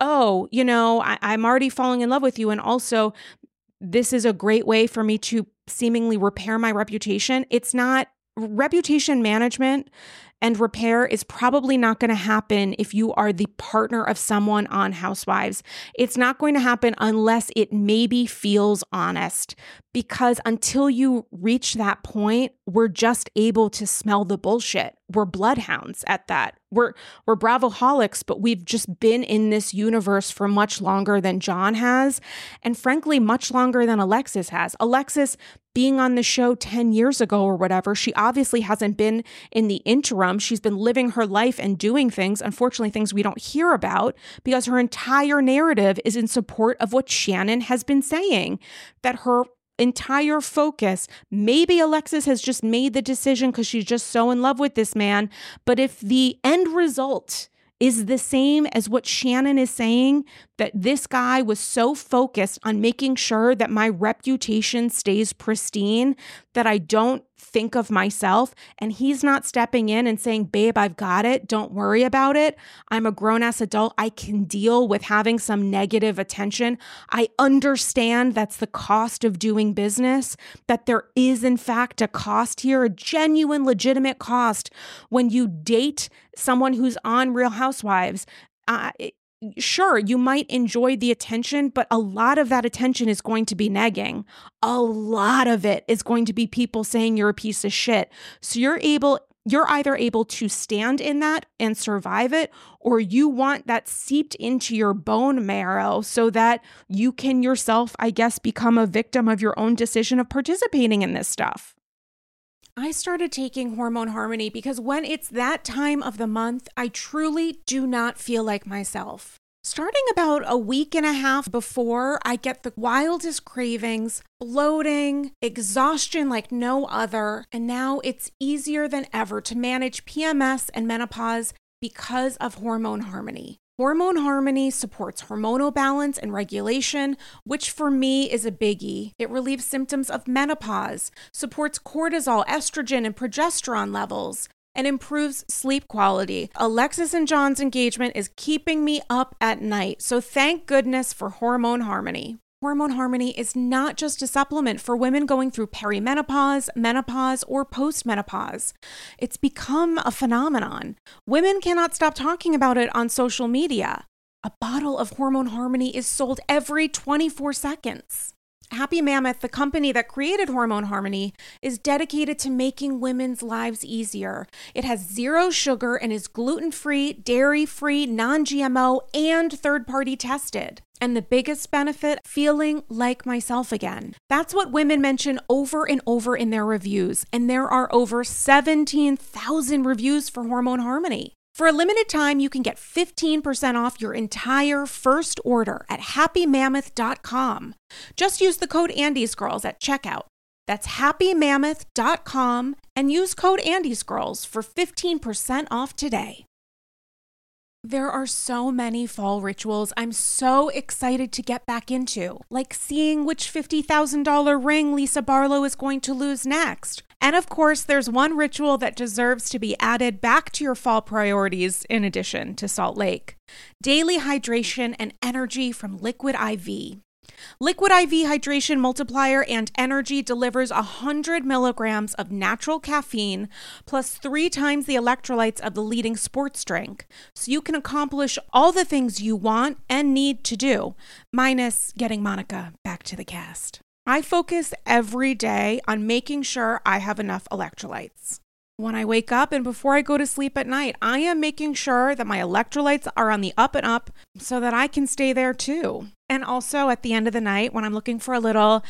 I'm already falling in love with you. And also, this is a great way for me to seemingly repair my reputation. It's not. Reputation management and repair is probably not going to happen if you are the partner of someone on Housewives. It's not going to happen unless it maybe feels honest, because until you reach that point, we're just able to smell the bullshit. We're bloodhounds at that. We're Bravoholics, but we've just been in this universe for much longer than John has, and frankly, much longer than Alexis has. Alexis being on the show 10 years ago or whatever, she obviously hasn't been in the interim. She's been living her life and doing things, unfortunately, things we don't hear about, because her entire narrative is in support of what Shannon has been saying, that her entire focus, maybe Alexis has just made the decision because she's just so in love with this man, but if the end result is the same as what Shannon is saying, that this guy was so focused on making sure that my reputation stays pristine, that I don't think of myself, and he's not stepping in and saying, babe, I've got it. Don't worry about it. I'm a grown-ass adult. I can deal with having some negative attention. I understand that's the cost of doing business, that there is in fact a cost here, a genuine, legitimate cost when you date someone who's on Real Housewives. Sure, you might enjoy the attention, but a lot of that attention is going to be negging. A lot of it is going to be people saying you're a piece of shit. So you're either able to stand in that and survive it, or you want that seeped into your bone marrow so that you can yourself, I guess, become a victim of your own decision of participating in this stuff. I started taking Hormone Harmony because when it's that time of the month, I truly do not feel like myself. Starting about a week and a half before, I get the wildest cravings, bloating, exhaustion like no other, and now it's easier than ever to manage PMS and menopause because of Hormone Harmony. Hormone Harmony supports hormonal balance and regulation, which for me is a biggie. It relieves symptoms of menopause, supports cortisol, estrogen, and progesterone levels, and improves sleep quality. Alexis and John's engagement is keeping me up at night, so thank goodness for Hormone Harmony. Hormone Harmony is not just a supplement for women going through perimenopause, menopause, or postmenopause. It's become a phenomenon. Women cannot stop talking about it on social media. A bottle of Hormone Harmony is sold every 24 seconds. Happy Mammoth, the company that created Hormone Harmony, is dedicated to making women's lives easier. It has 0 sugar and is gluten-free, dairy-free, non-GMO, and third-party tested. And the biggest benefit, feeling like myself again. That's what women mention over and over in their reviews. And there are over 17,000 reviews for Hormone Harmony. For a limited time, you can get 15% off your entire first order at happymammoth.com. Just use the code AndysGirls at checkout. That's happymammoth.com and use code AndysGirls for 15% off today. There are so many fall rituals I'm so excited to get back into, like seeing which $50,000 ring Lisa Barlow is going to lose next. And of course, there's one ritual that deserves to be added back to your fall priorities in addition to Salt Lake: daily hydration and energy from Liquid IV. Liquid IV Hydration Multiplier and Energy delivers 100 milligrams of natural caffeine plus 3 times the electrolytes of the leading sports drink, so you can accomplish all the things you want and need to do, minus getting Monica back to the cast. I focus every day on making sure I have enough electrolytes. When I wake up and before I go to sleep at night, I am making sure that my electrolytes are on the up and up so that I can stay there too. And also at the end of the night, when I'm looking for a little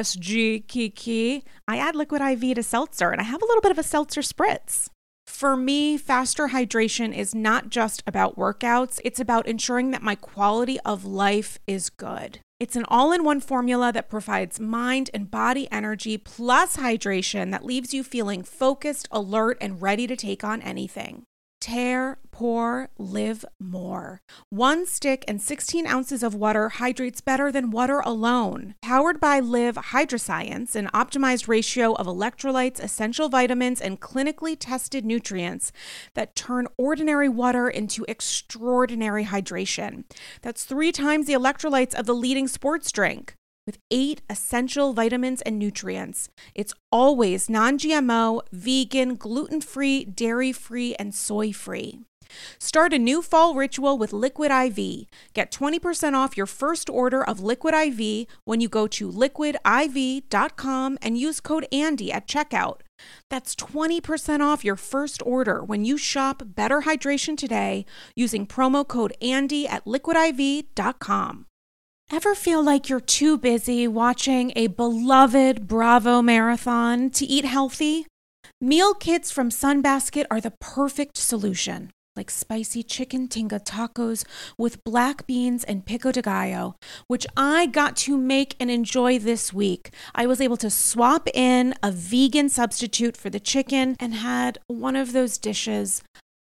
SG kiki, I add Liquid IV to seltzer and I have a little bit of a seltzer spritz. For me, faster hydration is not just about workouts, it's about ensuring that my quality of life is good. It's an all-in-one formula that provides mind and body energy plus hydration that leaves you feeling focused, alert, and ready to take on anything. Tear, pour, live more. 1 stick and 16 ounces of water hydrates better than water alone. Powered by Live Hydroscience, an optimized ratio of electrolytes, essential vitamins, and clinically tested nutrients that turn ordinary water into extraordinary hydration. That's 3 times the electrolytes of the leading sports drink. With 8 essential vitamins and nutrients. It's always non-GMO, vegan, gluten-free, dairy-free, and soy-free. Start a new fall ritual with Liquid IV. Get 20% off your first order of Liquid IV when you go to liquidiv.com and use code ANDY at checkout. That's 20% off your first order when you shop Better Hydration today using promo code ANDY at liquidiv.com. Ever feel like you're too busy watching a beloved Bravo marathon to eat healthy? Meal kits from Sunbasket are the perfect solution, like spicy chicken tinga tacos with black beans and pico de gallo, which I got to make and enjoy this week. I was able to swap in a vegan substitute for the chicken and had one of those dishes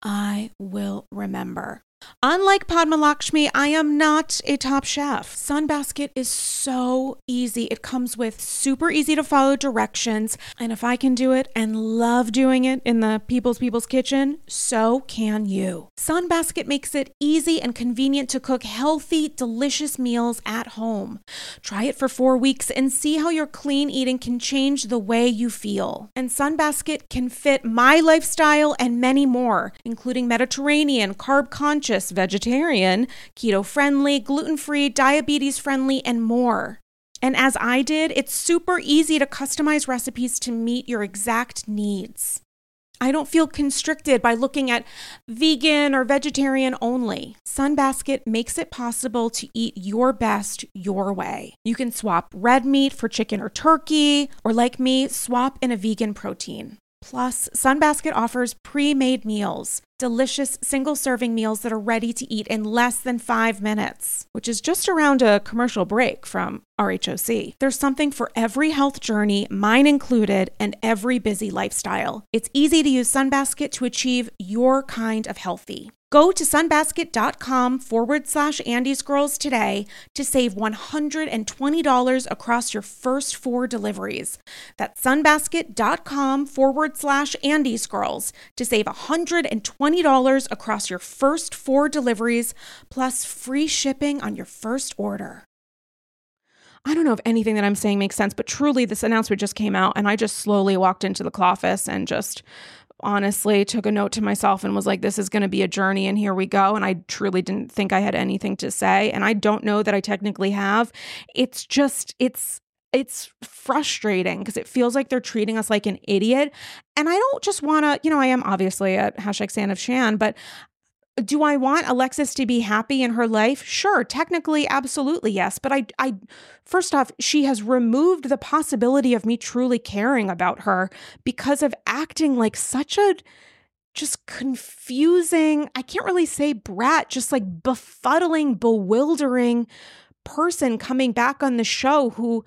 I will remember. Unlike Padma Lakshmi, I am not a top chef. Sunbasket is so easy. It comes with super easy to follow directions. And if I can do it and love doing it in the people's kitchen, so can you. Sunbasket makes it easy and convenient to cook healthy, delicious meals at home. Try it for 4 weeks and see how your clean eating can change the way you feel. And Sunbasket can fit my lifestyle and many more, including Mediterranean, carb-conscious, vegetarian, keto-friendly, gluten-free, diabetes-friendly, and more. And as I did, it's super easy to customize recipes to meet your exact needs. I don't feel constricted by looking at vegan or vegetarian only. Sunbasket makes it possible to eat your best your way. You can swap red meat for chicken or turkey, or like me, swap in a vegan protein. Plus, Sunbasket offers pre-made meals, delicious single-serving meals that are ready to eat in less than 5 minutes, which is just around a commercial break from RHOC. There's something for every health journey, mine included, and every busy lifestyle. It's easy to use Sunbasket to achieve your kind of healthy. Go to sunbasket.com/AndysGirls today to save $120 across your first 4 deliveries. That's sunbasket.com/AndysGirls to save $120 across your first 4 deliveries, plus free shipping on your first order. I don't know if anything that I'm saying makes sense, but truly this announcement just came out and I just slowly walked into the office and just honestly took a note to myself and was like, this is going to be a journey and here we go. And I truly didn't think I had anything to say. And I don't know that I technically have. It's it's frustrating because it feels like they're treating us like an idiot. And I don't just want to, I am obviously a #stan of Shan, but do I want Alexis to be happy in her life? Sure. Technically, absolutely, yes. But I first off, she has removed the possibility of me truly caring about her because of acting like such a just confusing, I can't really say brat, just like befuddling, bewildering person coming back on the show who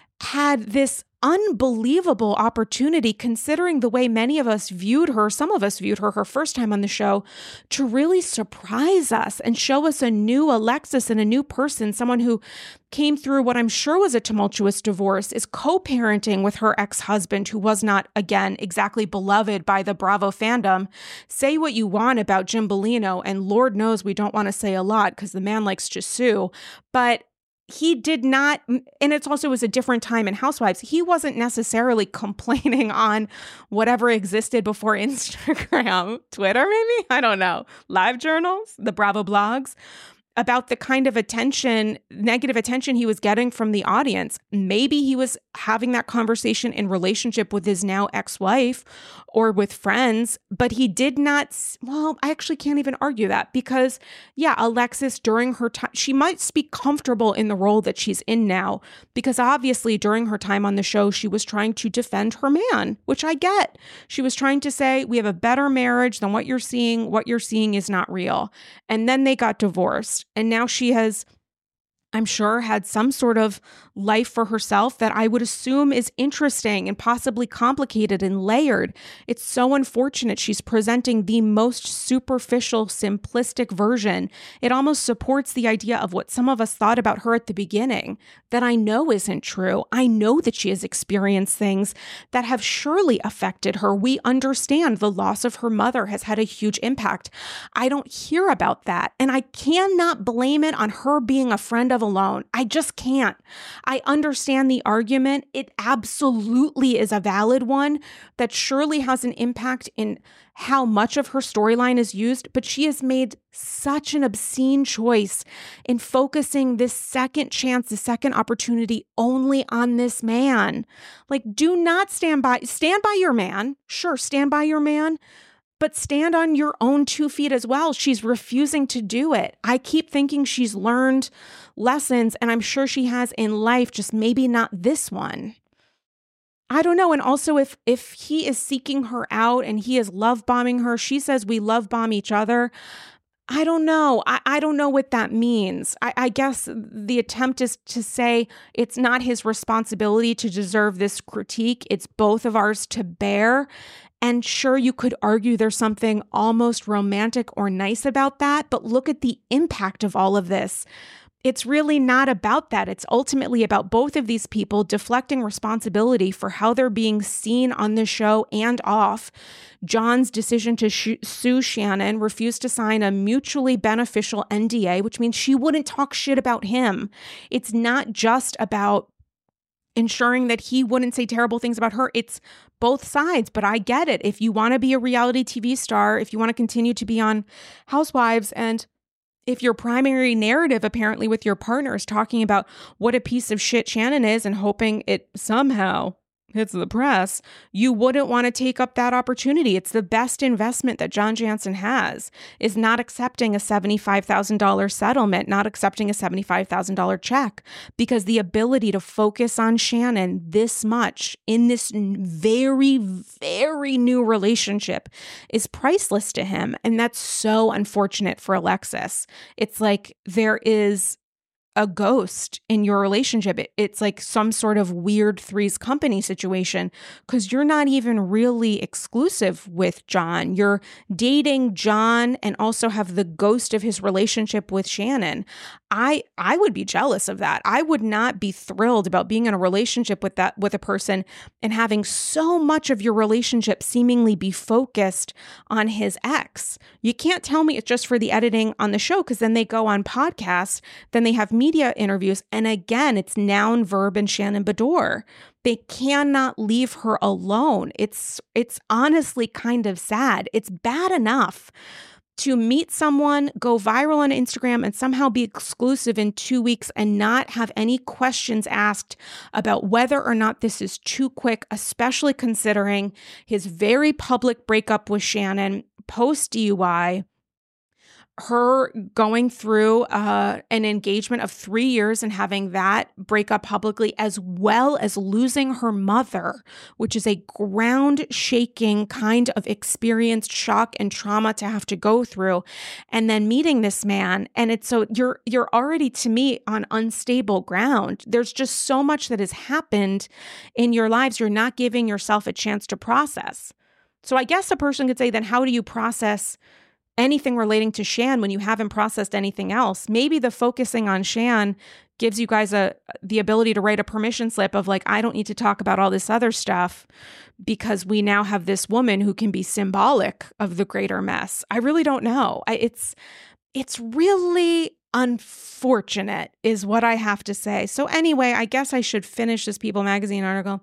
had this unbelievable opportunity, considering the way many of us viewed her, some of us viewed her her first time on the show, to really surprise us and show us a new Alexis and a new person, someone who came through what I'm sure was a tumultuous divorce, is co-parenting with her ex-husband, who was not, again, exactly beloved by the Bravo fandom. Say what you want about Jim Bellino, and Lord knows we don't want to say a lot because the man likes to sue, but he did not, and it also was a different time in Housewives. He wasn't necessarily complaining on whatever existed before Instagram, Twitter, maybe? I don't know. Live journals, the Bravo blogs, about the kind of negative attention he was getting from the audience. Maybe he was having that conversation in relationship with his now ex-wife or with friends, but he did not, well, I actually can't even argue that because, yeah, Alexis, during her time, she might be comfortable in the role that she's in now because obviously during her time on the show, she was trying to defend her man, which I get. She was trying to say, we have a better marriage than what you're seeing. What you're seeing is not real. And then they got divorced. And now she has, I'm sure, had some sort of life for herself that I would assume is interesting and possibly complicated and layered. It's so unfortunate she's presenting the most superficial, simplistic version. It almost supports the idea of what some of us thought about her at the beginning, that I know isn't true. I know that she has experienced things that have surely affected her. We understand the loss of her mother has had a huge impact. I don't hear about that. And I cannot blame it on her being a friend of alone. I just can't. I understand the argument. It absolutely is a valid one that surely has an impact in how much of her storyline is used, but she has made such an obscene choice in focusing this second chance, the second opportunity only on this man. Like, do not stand by your man. Sure, stand by your man, but stand on your own 2 feet as well. She's refusing to do it. I keep thinking she's learned lessons, and I'm sure she has in life, just maybe not this one. I don't know. And also if he is seeking her out and he is love bombing her, she says we love bomb each other. I don't know. I don't know what that means. I guess the attempt is to say it's not his responsibility to deserve this critique. It's both of ours to bear. And sure, you could argue there's something almost romantic or nice about that, but look at the impact of all of this. It's really not about that. It's ultimately about both of these people deflecting responsibility for how they're being seen on the show and off. John's decision to sue Shannon, refused to sign a mutually beneficial NDA, which means she wouldn't talk shit about him. It's not just about ensuring that he wouldn't say terrible things about her. It's both sides, but I get it. If you want to be a reality TV star, if you want to continue to be on Housewives, and if your primary narrative apparently with your partner is talking about what a piece of shit Shannon is and hoping it somehow hits the press, you wouldn't want to take up that opportunity. It's the best investment that John Janssen has, is not accepting a $75,000 settlement, not accepting a $75,000 check, because the ability to focus on Shannon this much in this very, very new relationship is priceless to him. And that's so unfortunate for Alexis. It's like there is a ghost in your relationship. It's like some sort of weird Three's Company situation because you're not even really exclusive with John. You're dating John and also have the ghost of his relationship with Shannon. I would be jealous of that. I would not be thrilled about being in a relationship with a person and having so much of your relationship seemingly be focused on his ex. You can't tell me it's just for the editing on the show, because then they go on podcasts, then they have media interviews, and again, it's Noun, Verb, and Shannon Beador. They cannot leave her alone. It's honestly kind of sad. It's bad enough to meet someone, go viral on Instagram, and somehow be exclusive in 2 weeks and not have any questions asked about whether or not this is too quick, especially considering his very public breakup with Shannon post DUI, her going through an engagement of 3 years and having that breakup publicly, as well as losing her mother, which is a ground-shaking kind of experienced shock and trauma to have to go through, and then meeting this man. And it's so you're already, to me, on unstable ground. There's just so much that has happened in your lives. You're not giving yourself a chance to process. So I guess a person could say, then how do you process anything relating to Shan when you haven't processed anything else? Maybe the focusing on Shan gives you guys the ability to write a permission slip of like, I don't need to talk about all this other stuff because we now have this woman who can be symbolic of the greater mess. I really don't know. It's really unfortunate is what I have to say. So anyway, I guess I should finish this People magazine article.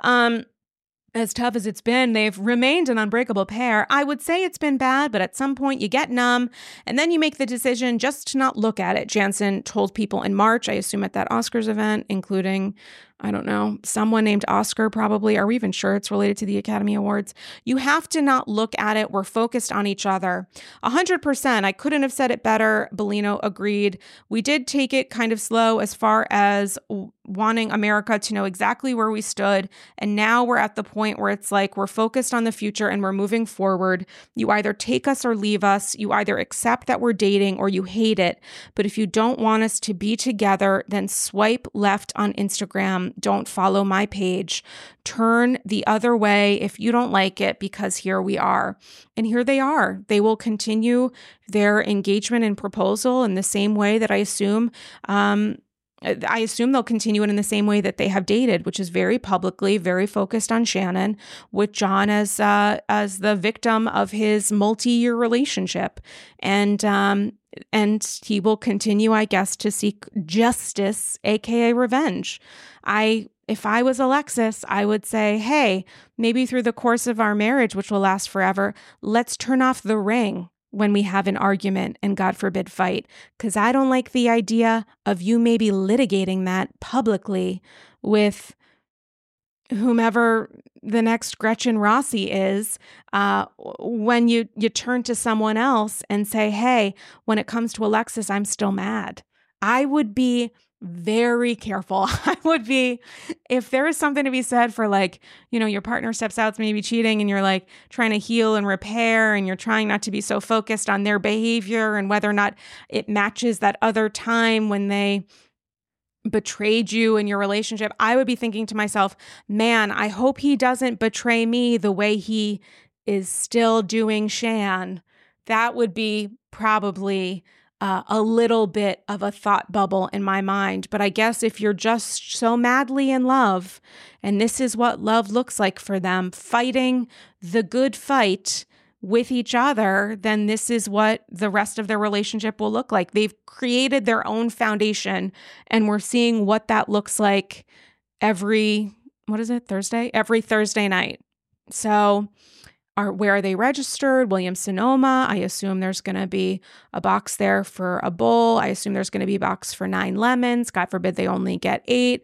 As tough as it's been, they've remained an unbreakable pair. I would say it's been bad, but at some point you get numb and then you make the decision just to not look at it. Jansen told people in March, I assume at that Oscars event, including, I don't know, someone named Oscar probably. Are we even sure it's related to the Academy Awards? You have to not look at it. We're focused on each other. 100%. I couldn't have said it better. Bellino agreed. We did take it kind of slow as far as wanting America to know exactly where we stood. And now we're at the point where it's like we're focused on the future and we're moving forward. You either take us or leave us. You either accept that we're dating or you hate it. But if you don't want us to be together, then swipe left on Instagram. Don't follow my page. Turn the other way if you don't like it, because here we are. And here they are. They will continue their engagement and proposal in the same way that I assume they'll continue it in the same way that they have dated, which is very publicly, very focused on Shannon, with John as the victim of his multi-year relationship. And he will continue, I guess, to seek justice, aka revenge. If I was Alexis, I would say, hey, maybe through the course of our marriage, which will last forever, let's turn off the ring when we have an argument and, God forbid, fight, because I don't like the idea of you maybe litigating that publicly with whomever the next Gretchen Rossi is, when you turn to someone else and say, hey, when it comes to Alexis, I'm still mad. I would be very careful. I would be, if there is something to be said for like, your partner steps out, maybe cheating, and you're like trying to heal and repair, and you're trying not to be so focused on their behavior and whether or not it matches that other time when they betrayed you in your relationship, I would be thinking to myself, man, I hope he doesn't betray me the way he is still doing Shan. That would be probably a little bit of a thought bubble in my mind. But I guess if you're just so madly in love, and this is what love looks like for them, fighting the good fight with each other, then this is what the rest of their relationship will look like. They've created their own foundation, and we're seeing what that looks like every Thursday night. So where are they registered? Williams-Sonoma. I assume there's going to be a box there for a bowl. I assume there's going to be a box for 9 lemons. God forbid they only get 8.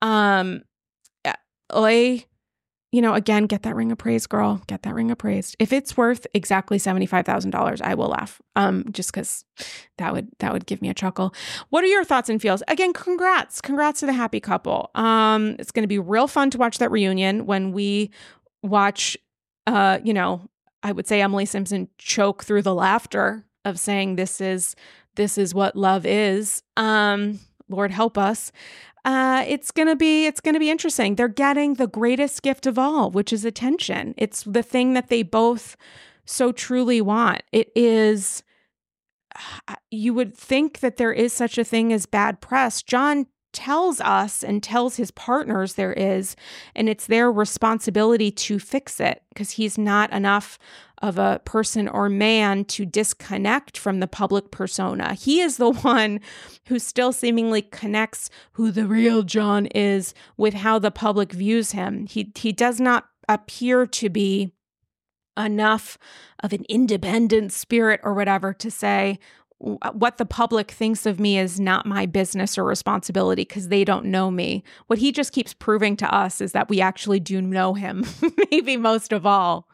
Again, get that ring appraised, girl. Get that ring appraised. If it's worth exactly $75,000, I will laugh. Just because that would give me a chuckle. What are your thoughts and feels? Again, congrats to the happy couple. It's going to be real fun to watch that reunion when we watch. I would say Emily Simpson choke through the laughter of saying this is what love is. Lord help us. It's gonna be interesting. They're getting the greatest gift of all, which is attention. It's the thing that they both so truly want. It is. You would think that there is such a thing as bad press. John tells us and tells his partners there is, and it's their responsibility to fix it, because he's not enough of a person or man to disconnect from the public persona. He is the one who still seemingly connects who the real John is with how the public views him. He does not appear to be enough of an independent spirit or whatever to say what the public thinks of me is not my business or responsibility because they don't know me. What he just keeps proving to us is that we actually do know him, maybe most of all.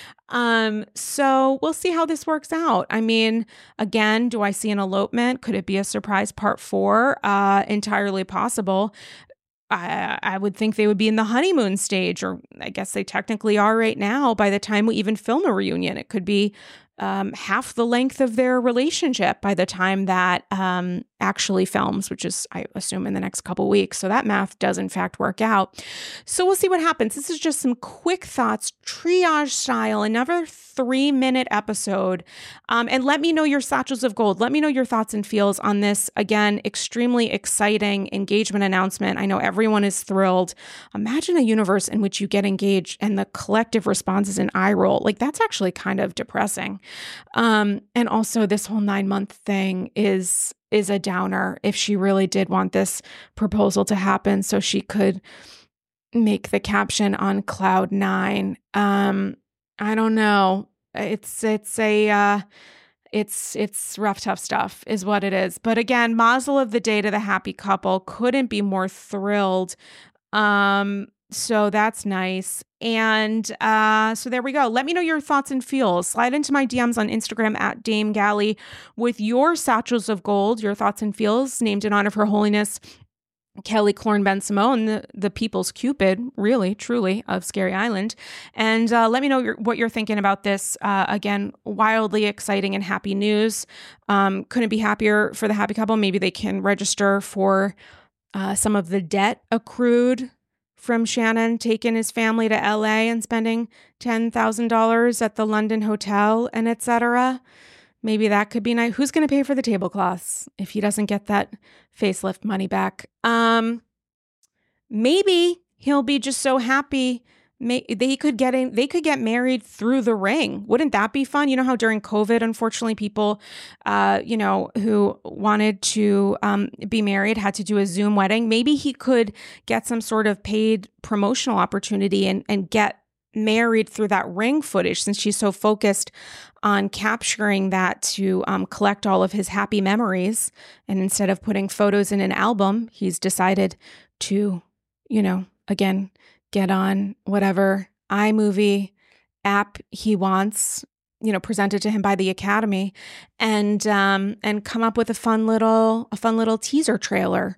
So we'll see how this works out. I mean, again, do I see an elopement? Could it be a surprise part 4? Entirely possible. I would think they would be in the honeymoon stage, or I guess they technically are right now by the time we even film a reunion. It could be half the length of their relationship by the time that actually films, which is, I assume, in the next couple weeks. So that math does in fact work out. So we'll see what happens. This is just some quick thoughts, triage style, another 3-minute episode. And let me know your satchels of gold. Let me know your thoughts and feels on this, again, extremely exciting engagement announcement. I know everyone is thrilled. Imagine a universe in which you get engaged and the collective response is an eye roll. Like, that's actually kind of depressing. And also this whole 9-month thing is a downer if she really did want this proposal to happen so she could make the caption on cloud 9. I don't know. It's rough, tough stuff is what it is. But again, mazel of the day to the happy couple. Couldn't be more thrilled. So that's nice. And so there we go. Let me know your thoughts and feels. Slide into my DMs on Instagram at Dame Galley with your satchels of gold, your thoughts and feels, named in honor of Her Holiness Kelly Clorne Ben-Simone, the people's Cupid, really, truly, of Scary Island. And let me know what you're thinking about this. Again, wildly exciting and happy news. Couldn't be happier for the happy couple. Maybe they can register for some of the debt accrued from Shannon taking his family to LA and spending $10,000 at the London hotel and etc. Maybe that could be nice. Who's going to pay for the tablecloths if he doesn't get that facelift money back? Maybe he'll be just so happy. They could get married through the ring. Wouldn't that be fun? You know how during COVID, unfortunately, people, who wanted to be married had to do a Zoom wedding. Maybe he could get some sort of paid promotional opportunity and get married through that ring footage, since she's so focused on capturing that to collect all of his happy memories. And instead of putting photos in an album, he's decided to, again, get on whatever iMovie app he wants, presented to him by the Academy, and come up with a fun little teaser trailer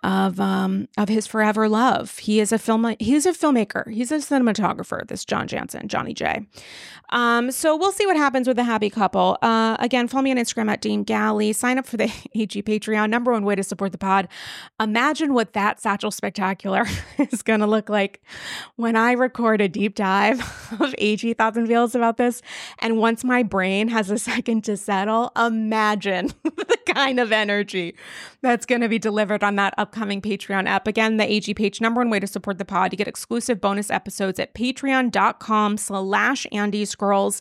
of his forever love. He's a filmmaker. He's a cinematographer, this Johnny J. So we'll see what happens with the happy couple. Again, follow me on Instagram at Dame Galley. Sign up for the AG Patreon, #1 way to support the pod. Imagine what that Satchel Spectacular is going to look like when I record a deep dive of AG thoughts and feels about this. And once my brain has a second to settle, imagine the kind of energy that's going to be delivered on that upcoming Patreon app. Again, the AG page, #1 way to support the pod. You get exclusive bonus episodes at patreon.com/AndyScrolls.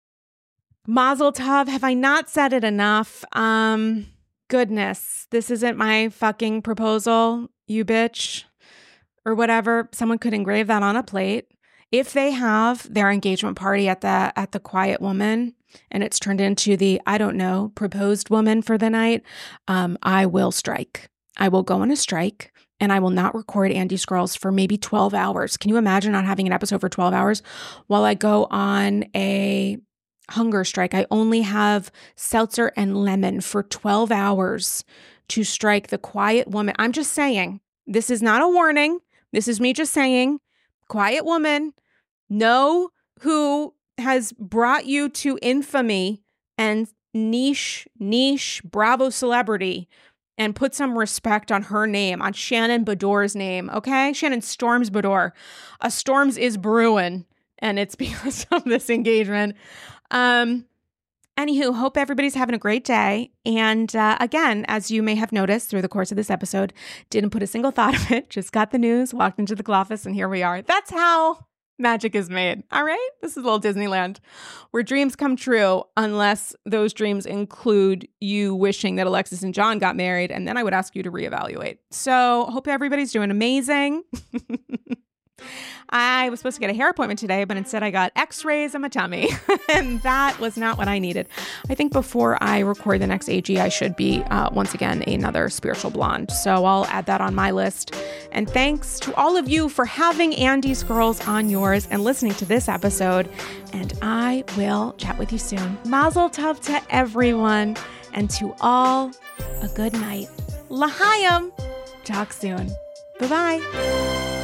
Mazel tov. Have I not said it enough? Goodness, this isn't my fucking proposal, you bitch, or whatever. Someone could engrave that on a plate. If they have their engagement party at the Quiet Woman and it's turned into the, I don't know, proposed woman for the night, I will strike. I will go on a strike and I will not record Andy Scrolls for maybe 12 hours. Can you imagine not having an episode for 12 hours while I go on a hunger strike? I only have seltzer and lemon for 12 hours to strike the Quiet Woman. I'm just saying, this is not a warning. This is me just saying, Quiet Woman, know who has brought you to infamy and niche Bravo celebrity, and put some respect on her name, on Shannon Beador's name, okay? Shannon Storms Beador. A storms is brewing, and it's because of this engagement. Anywho, hope everybody's having a great day. And again, as you may have noticed through the course of this episode, didn't put a single thought of it, just got the news, walked into the office, and here we are. That's how magic is made. All right? This is a little Disneyland where dreams come true, unless those dreams include you wishing that Alexis and John got married, and then I would ask you to reevaluate. So hope everybody's doing amazing. I was supposed to get a hair appointment today, but instead I got x-rays of my tummy. And that was not what I needed. I think before I record the next AG, I should be, once again, another spiritual blonde. So I'll add that on my list. And thanks to all of you for having Andy's Girls on yours and listening to this episode. And I will chat with you soon. Mazel tov to everyone. And to all, a good night. L'chaim. Talk soon. Bye-bye.